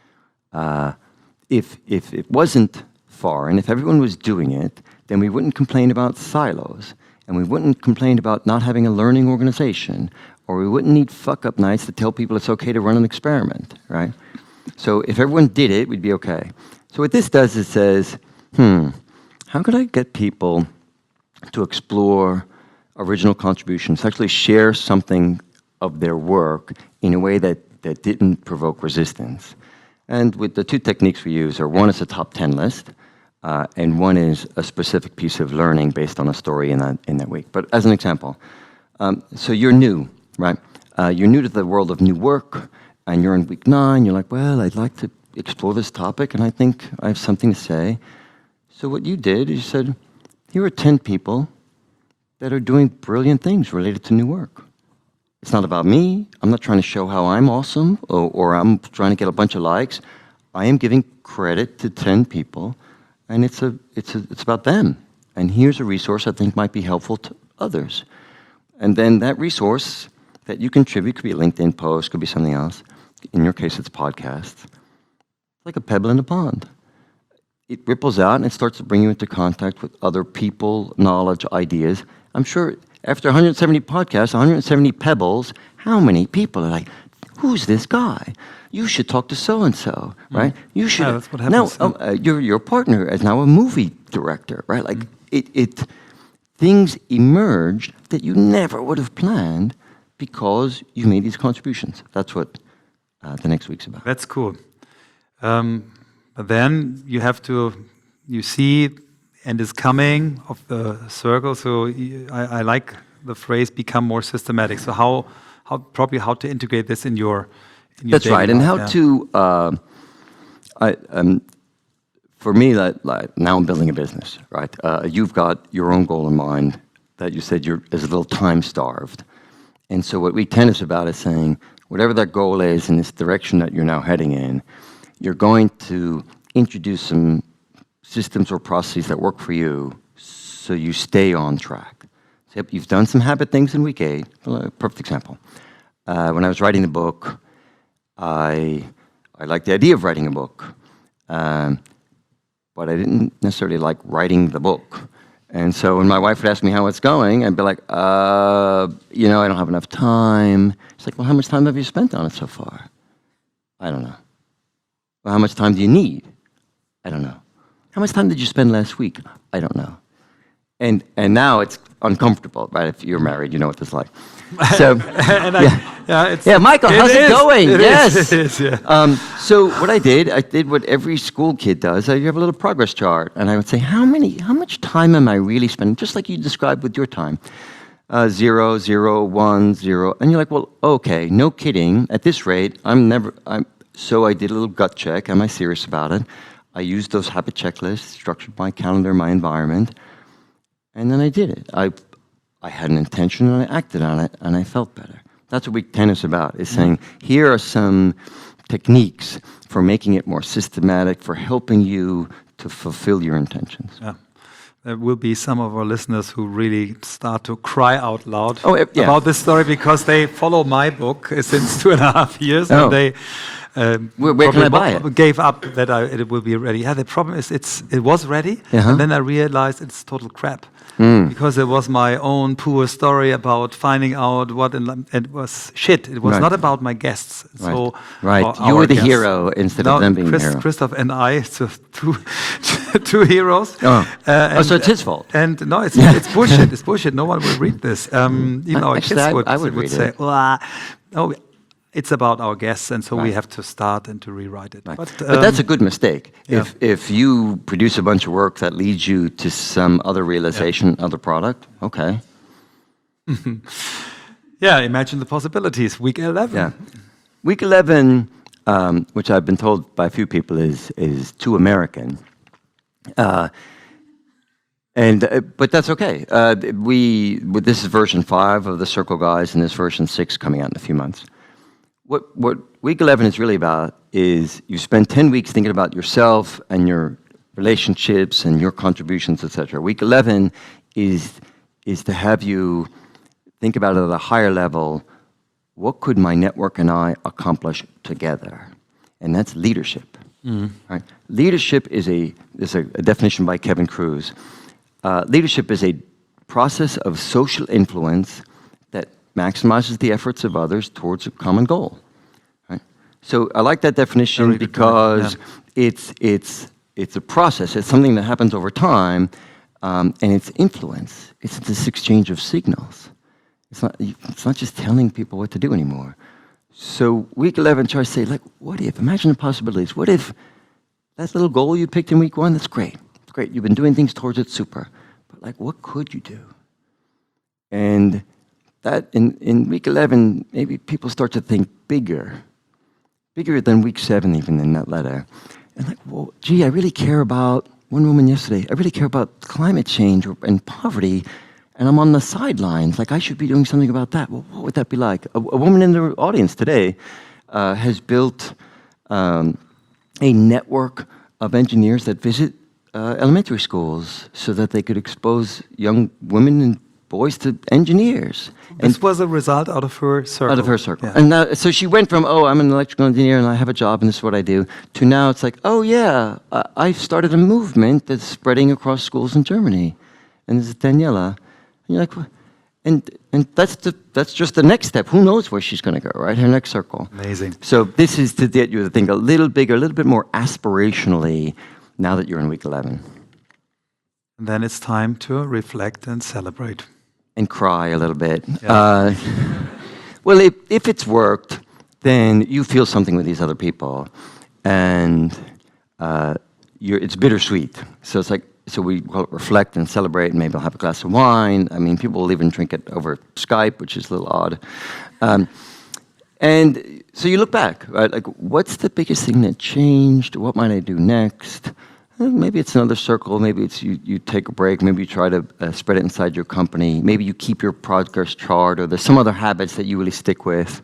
If it wasn't foreign, if everyone was doing it, then we wouldn't complain about silos. and we wouldn't complain about not having a learning organization, or we wouldn't need fuck-up nights to tell people it's okay to run an experiment, right? So if everyone did it, we'd be okay. So what this does is says, how could I get people to explore original contributions, actually share something of their work in a way that didn't provoke resistance? And with the two techniques we use are, one is a top 10 list, and one is a specific piece of learning based on a story in that week. But as an example, so you're new, right? You're new to the world of new work, and you're in week 9, you're like, well, I'd like to explore this topic, and I think I have something to say. So what you did is you said, here are 10 people that are doing brilliant things related to new work. It's not about me. I'm not trying to show how I'm awesome, or I'm trying to get a bunch of likes. I am giving credit to 10 people, and it's about them. And here's a resource I think might be helpful to others. And then that resource that you contribute could be a LinkedIn post, could be something else. In your case, it's podcasts. Like a pebble in a pond. It ripples out and it starts to bring you into contact with other people, knowledge, ideas. I'm sure after 170 podcasts, 170 pebbles, how many people are like, who's this guy? You should talk to so-and-so, right? You should. Yeah, that's what happens. Now, your partner is now a movie director, right? Like, things emerged that you never would have planned because you made these contributions. That's what the next week's about. That's cool. But then you see end is coming of the circle. So I like the phrase "become more systematic." So how to integrate this in your That's right, and how to. For me, like now I'm building a business, right? You've got your own goal in mind that you said is a little time starved, and so what Week 10 is about is saying whatever that goal is in this direction that you're now heading in, you're going to introduce some systems or processes that work for you so you stay on track. So you've done some habit things in Week 8. Perfect example. When I was writing the book, I liked the idea of writing a book, but I didn't necessarily like writing the book. And so when my wife would ask me how it's going, I'd be like, I don't have enough time. She's like, well, how much time have you spent on it so far? I don't know. Well, how much time do you need? I don't know. How much time did you spend last week? I don't know. And now it's uncomfortable, right? If you're married, you know what this is like. So, Michael, how's it going? Yes. It is, yeah. So what I did what every school kid does. You have a little progress chart, and I would say, how much time am I really spending? Just like you described with your time. 0, 0, 1, 0. And you're like, well, okay, no kidding. At this rate, so I did a little gut check. Am I serious about it? I used those habit checklists, structured my calendar, my environment, and then I did it. I had an intention and I acted on it, and I felt better. That's what Week 10 is about, is saying, here are some techniques for making it more systematic, for helping you to fulfill your intentions. Yeah. There will be some of our listeners who really start to cry out loud about this story because they follow my book since 2.5 years, and they where can I buy it? Gave up that it will be ready. Yeah, the problem is it was ready, and then I realized it's total crap because it was my own poor story about finding out what it was shit. It was not about my guests. So you were the hero instead of them being the hero. Christoph and I, so two heroes. So it's his fault. And no, it's bullshit. It's bullshit. No one will read this. Even our kids would say, no. It's about our guests, and so we have to start and to rewrite it. Right. But that's a good mistake. Yeah. If you produce a bunch of work that leads you to some other realization, other product, okay. Imagine the possibilities. Week 11. Yeah. Week 11, which I've been told by a few people is too American. But that's okay. This is version 5 of the Circle Guys, and this version 6 coming out in a few months. What Week 11 is really about is you spend 10 weeks thinking about yourself and your relationships and your contributions, etc. Week 11 is to have you think about it at a higher level. What could my network and I accomplish together? And that's leadership. Right? Leadership is a definition by Kevin Kruse. Leadership is a process of social influence that maximizes the efforts of others towards a common goal. Right? So I like that definition Very good because point, it's a process. It's something that happens over time, and it's influence. It's this exchange of signals. It's not just telling people what to do anymore. So week 11 tries to say, like, what if? Imagine the possibilities. What if that little goal you picked in week 1? That's great. It's great. You've been doing things towards it. Super. But like, what could you do? And that in week 11, maybe people start to think bigger than week 7, even in that letter. And like, well, gee, I really care about one woman yesterday. I really care about climate change and poverty. And I'm on the sidelines, like I should be doing something about that. Well, what would that be like? A woman in the audience today has built a network of engineers that visit elementary schools so that they could expose young women and boys to engineers. This was a result out of her circle. Out of her circle. Yeah. And now, so she went from, oh, I'm an electrical engineer and I have a job and this is what I do, to now it's like, oh yeah, I started a movement that's spreading across schools in Germany. And this is Daniela. And you're like, well, and that's just the next step. Who knows where she's going to go, right? Her next circle. Amazing. So this is to get you to think a little bigger, a little bit more aspirationally now that you're in week 11. And then it's time to reflect and celebrate. And cry a little bit. Yeah. Well, if it's worked, then you feel something with these other people. And it's bittersweet. So it's like, so we call it reflect and celebrate, and maybe I'll have a glass of wine. I mean, people will even drink it over Skype, which is a little odd. And so you look back, right? Like, what's the biggest thing that changed? What might I do next? Maybe it's another circle. Maybe it's you take a break. Maybe you try to spread it inside your company. Maybe you keep your progress chart, or there's some other habits that you really stick with.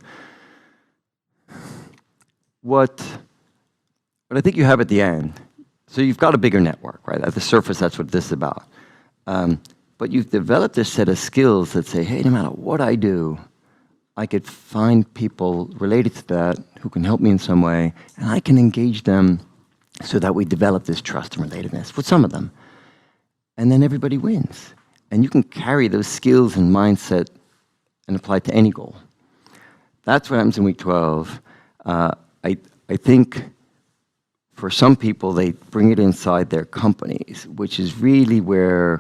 What I think you have at the end, so you've got a bigger network, right? At the surface, that's what this is about. But you've developed this set of skills that say, hey, no matter what I do, I could find people related to that who can help me in some way, and I can engage them so that we develop this trust and relatedness with some of them. And then everybody wins. And you can carry those skills and mindset and apply it to any goal. That's what happens in week 12. I think for some people, they bring it inside their companies, which is really where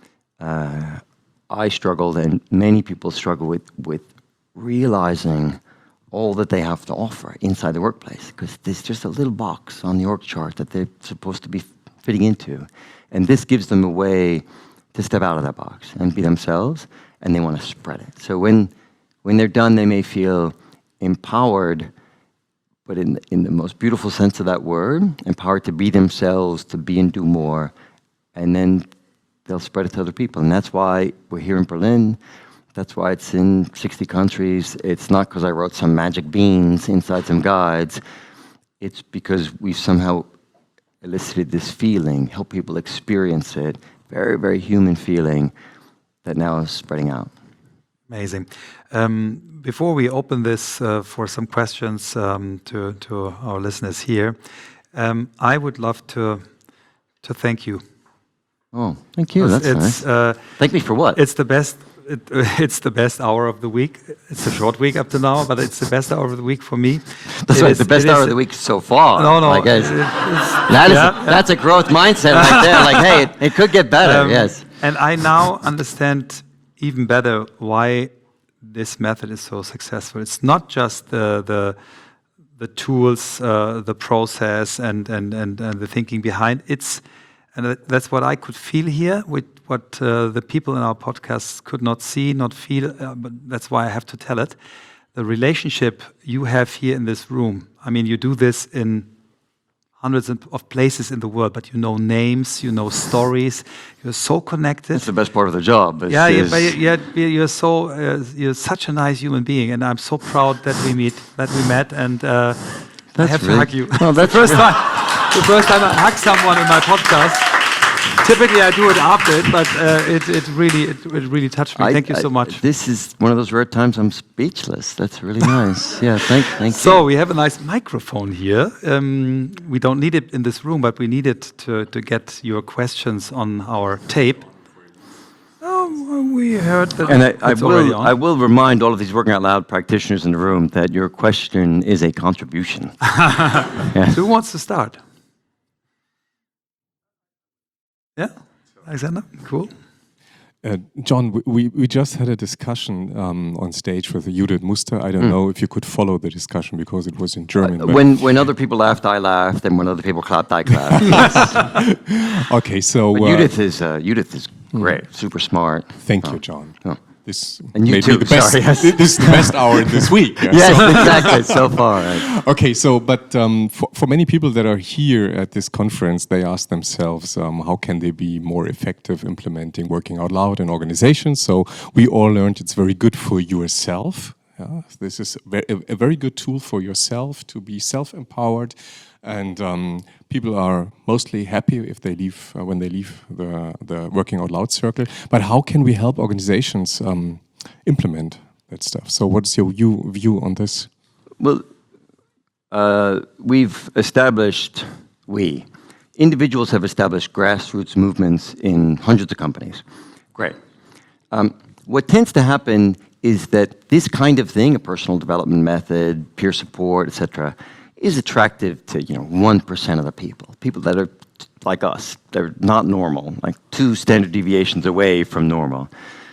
I struggled, and many people struggle with realizing all that they have to offer inside the workplace, because there's just a little box on the org chart that they're supposed to be fitting into. And this gives them a way to step out of that box and be themselves, and they want to spread it. So when they're done, they may feel empowered, but in the most beautiful sense of that word, empowered to be themselves, to be and do more, and then they'll spread it to other people. And that's why we're here in Berlin. That's why it's in 60 countries. It's not because I wrote some magic beans inside some guides. It's because we somehow elicited this feeling, help people experience it, very, very human feeling that now is spreading out. Amazing. Before we open this for some questions to our listeners here, I would love to thank you. Oh, thank you. That's nice. Thank me for what? It's the best. It's the best hour of the week. It's a short week up to now, but it's the best hour of the week for me. That's right. The best hour of the week so far. No. Like, that's a growth mindset right there. Like, hey, it could get better. Yes. And I now understand even better why this method is so successful. It's not just the tools, the process, and the thinking behind. And that's what I could feel here, with what the people in our podcast could not see, not feel, but that's why I have to tell it. The relationship you have here in this room. I mean, you do this in hundreds of places in the world, but you know names, you know stories, you're so connected. That's the best part of the job. You're such a nice human being, and I'm so proud that we met, and I have to hug you. Oh, that's the first time I hug someone in my podcast. Typically I do it after it, but it really touched me. Thank you so much. This is one of those rare times I'm speechless. That's really nice. Yeah, thank you. So we have a nice microphone here. We don't need it in this room, but we need it to get your questions on our tape. We heard that. And it's already on. I will remind all of these working out loud practitioners in the room that your question is a contribution. Yes. Who wants to start? Yeah, Alexander, cool. John, we just had a discussion on stage with Judith Muster. I don't know if you could follow the discussion because it was in German. but- When other people laughed, I laughed, and when other people clapped, I clapped. Okay, so But Judith is great, super smart. thank you, John. Oh. This And you may too, be the best. sorry, yes. This is the best hour this week. yeah, Yes, so- exactly. So far, right. Okay, so but for many people that are here at this conference, they ask themselves how can they be more effective implementing working out loud in organizations. So we all learned it's very good for yourself. This is a very good tool for yourself to be self-empowered, and people are mostly happy if they leave when they leave the working out loud circle. But how can we help organizations implement that stuff? So what's your view on this? Well, individuals have established grassroots movements in hundreds of companies. Great. What tends to happen is that this kind of thing, a personal development method, peer support, etc., is attractive to 1% of the people that are like us. They're not normal, like 2 standard deviations away from normal.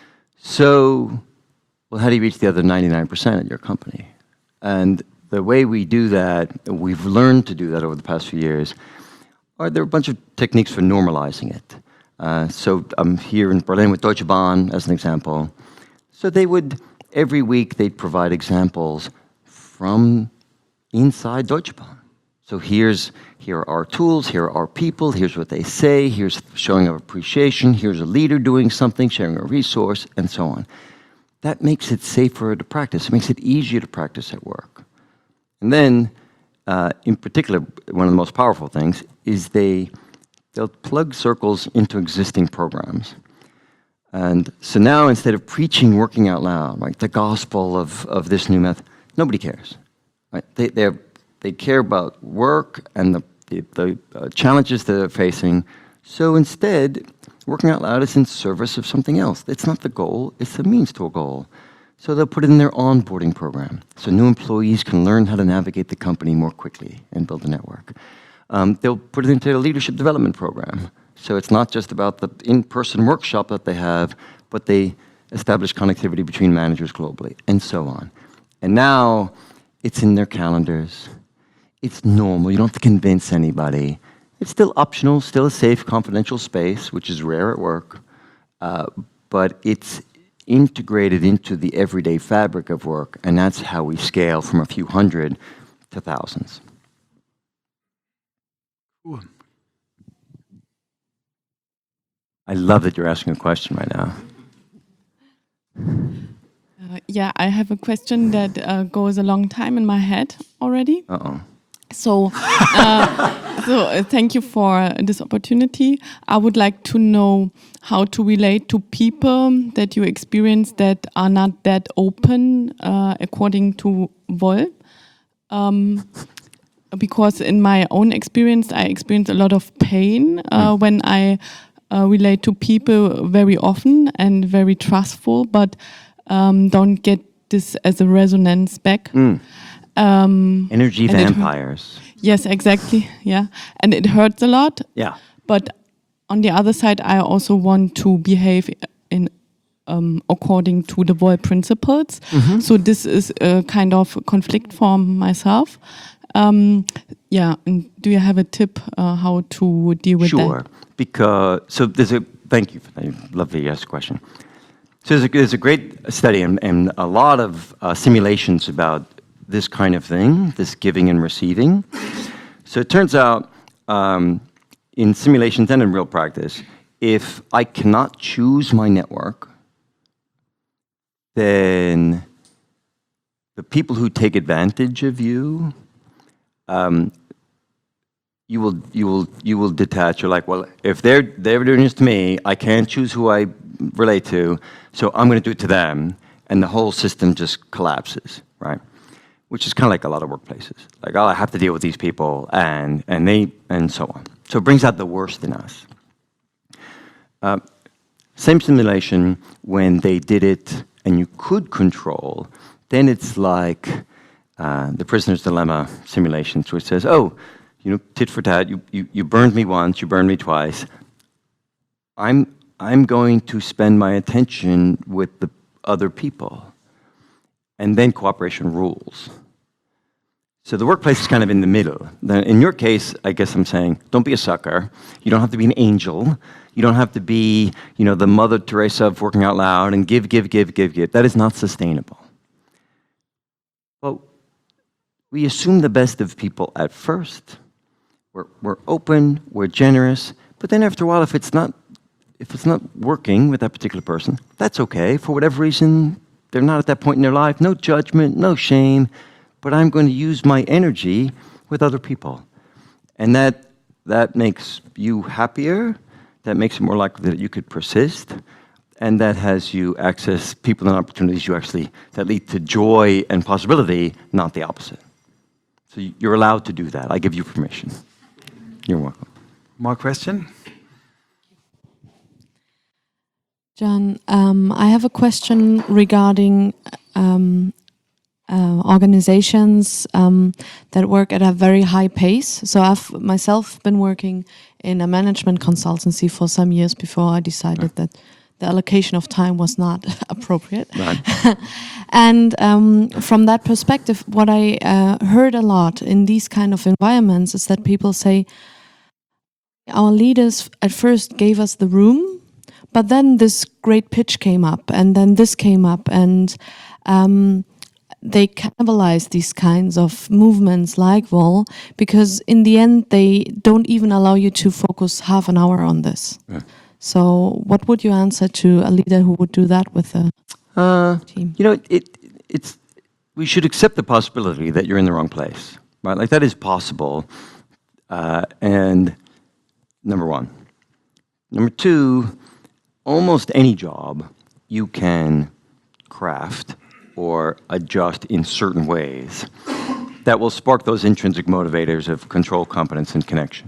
So, well, how do you reach the other 99% at your company? And the way we do that, we've learned to do that over the past few years, there are a bunch of techniques for normalizing it. So I'm here in Berlin with Deutsche Bahn as an example. So every week they'd provide examples from inside Deutsche Bahn. So here are our tools, here are our people, here's what they say, here's showing of appreciation, here's a leader doing something, sharing a resource, and so on. That makes it safer to practice. It makes it easier to practice at work. And then, in particular, one of the most powerful things is they'll plug circles into existing programs. And so now, instead of preaching working out loud, like the gospel of this new method, nobody cares. Right? They care about work and the challenges that they're facing. So instead, working out loud is in service of something else. It's not the goal, it's the means to a goal. So they'll put it in their onboarding program, so new employees can learn how to navigate the company more quickly and build a network. They'll put it into their leadership development program. So it's not just about the in-person workshop that they have, but they establish connectivity between managers globally, and so on. And now, it's in their calendars. It's normal. You don't have to convince anybody. It's still optional, still a safe, confidential space, which is rare at work, but it's integrated into the everyday fabric of work, and that's how we scale from a few hundred to thousands. Cool. I love that you're asking a question right now. Yeah, I have a question that goes a long time in my head already. Uh-oh. So, thank you for this opportunity. I would like to know how to relate to people that you experience that are not that open, according to Vol. Because in my own experience, I experience a lot of pain when I relate to people very often and very trustful, but don't get this as a resonance back. Energy vampires. Yes, exactly. Yeah. And it hurts a lot. Yeah. But on the other side, I also want to behave in according to the Vol principles. So this is a kind of conflict for myself. Yeah. And do you have a tip how to deal with that? Sure. Thank you for that. Lovely question. So there's a great study and a lot of simulations about this kind of thing, this giving and receiving. So it turns out in simulations and in real practice, if I cannot choose my network, then the people who take advantage of you, you will detach. You're like, well, if they're doing this to me, I can't choose who I relate to, so I'm going to do it to them, and the whole system just collapses, right? Which is kind of like a lot of workplaces. Like, oh, I have to deal with these people, and so on. So it brings out the worst in us. Same simulation when they did it and you could control, then it's like the prisoner's dilemma simulations, which says, oh, tit for tat, you burned me once, you burned me twice. I'm going to spend my attention with the other people. And then cooperation rules. So the workplace is kind of in the middle. In your case, I guess I'm saying, don't be a sucker. You don't have to be an angel. You don't have to be, the Mother Teresa of working out loud and give. That is not sustainable. Well, we assume the best of people at first. We're open, we're generous, but then after a while, if it's not working with that particular person, that's okay. For whatever reason, they're not at that point in their life. No judgment, no shame, but I'm going to use my energy with other people. And that makes you happier, that makes it more likely that you could persist, and that has you access people and opportunities that lead to joy and possibility, not the opposite. So you're allowed to do that. I give you permission. You're welcome. More question? John, I have a question regarding organizations that work at a very high pace. So I've myself been working in a management consultancy for some years before I decided that the allocation of time was not appropriate. Right. And from that perspective, what I heard a lot in these kind of environments is that people say, our leaders at first gave us the room, but then this great pitch came up, and then this came up, and they cannibalize these kinds of movements like Vol, because in the end, they don't even allow you to focus half an hour on this. Yeah. So what would you answer to a leader who would do that with a team? We should accept the possibility that you're in the wrong place, right? Like that is possible, and number one. Number two, almost any job you can craft or adjust in certain ways that will spark those intrinsic motivators of control, competence, and connection.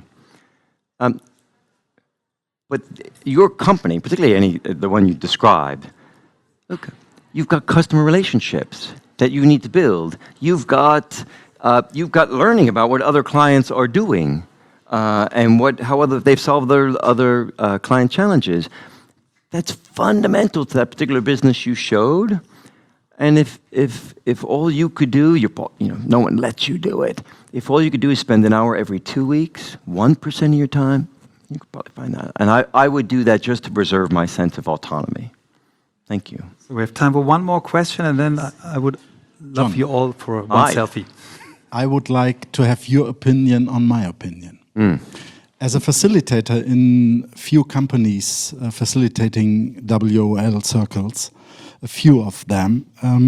But your company, particularly the one you described, look, you've got customer relationships that you need to build. You've got learning about what other clients are doing and how they've solved their other client challenges. That's fundamental to that particular business you showed. And if all you could do, no one lets you do it. If all you could do is spend an hour every 2 weeks, 1% of your time, you could probably find that. And I would do that just to preserve my sense of autonomy. Thank you. So we have time for one more question, and then I would love John. you all for one Hi. selfie. I would like to have your opinion on my opinion. As a facilitator in few companies facilitating WOL circles, a few of them,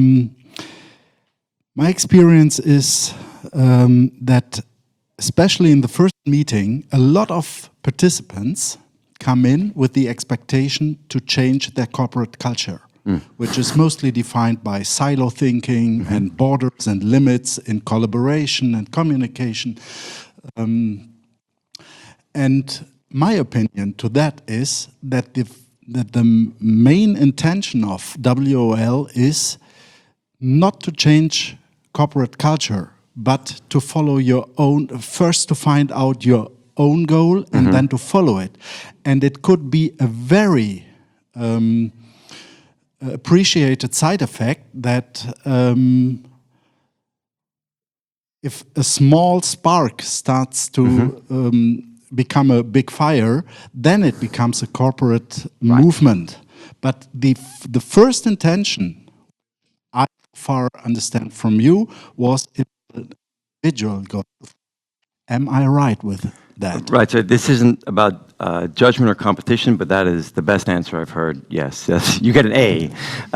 my experience is that especially in the first meeting, a lot of participants come in with the expectation to change their corporate culture, which is mostly defined by silo thinking and borders and limits in collaboration and communication. And my opinion to that is that the main intention of WOL is not to change corporate culture, but to follow your own, first to find out your own goal and then to follow it. And it could be a very appreciated side effect that if a small spark starts to become a big fire, then it becomes a corporate movement. But the first intention, I far understand from you, was individual goal. Am I right with that? Right, so this isn't about judgment or competition, but that is the best answer I've heard. Yes, you get an A.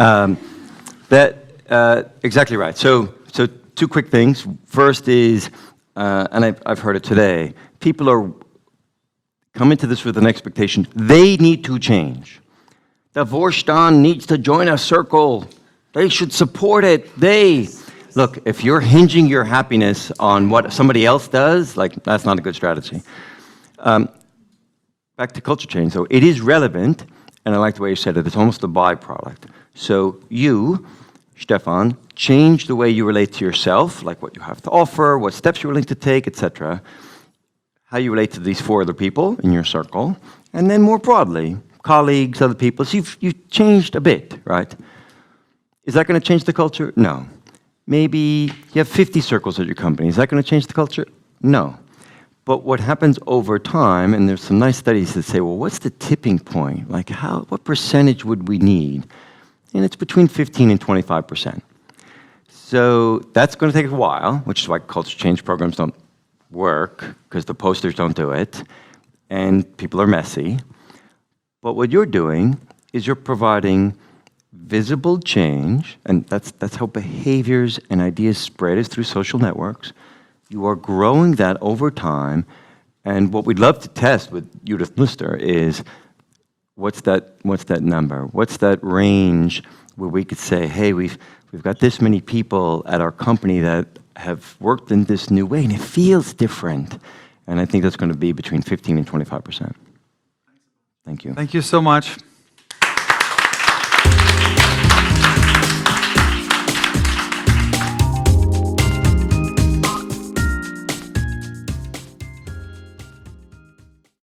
Exactly right. So two quick things. First is, and I've heard it today, people are coming to this with an expectation. They need to change. The Vorstand needs to join a circle. They should support it. Look, if you're hinging your happiness on what somebody else does, that's not a good strategy. Back to culture change. So it is relevant, and I like the way you said it, it's almost a byproduct. So you, Stefan, change the way you relate to yourself, like what you have to offer, what steps you're willing to take, etc. How you relate to these 4 other people in your circle, and then more broadly, colleagues, other people. So you've changed a bit, right? Is that going to change the culture? No. Maybe you have 50 circles at your company. Is that going to change the culture? No. But what happens over time, and there's some nice studies that say, well, what's the tipping point? Like what percentage would we need? And it's between 15 and 25%. So that's going to take a while, which is why culture change programs don't work, because the posters don't do it, and people are messy. But what you're doing is you're providing visible change, and that's how behaviors and ideas spread, is through social networks. You are growing that over time, and what we'd love to test with Judith Muster is what's that number? What's that range where we could say, hey, we've got this many people at our company that have worked in this new way, and it feels different. And I think that's going to be between 15 and 25%. Thank you. Thank you so much.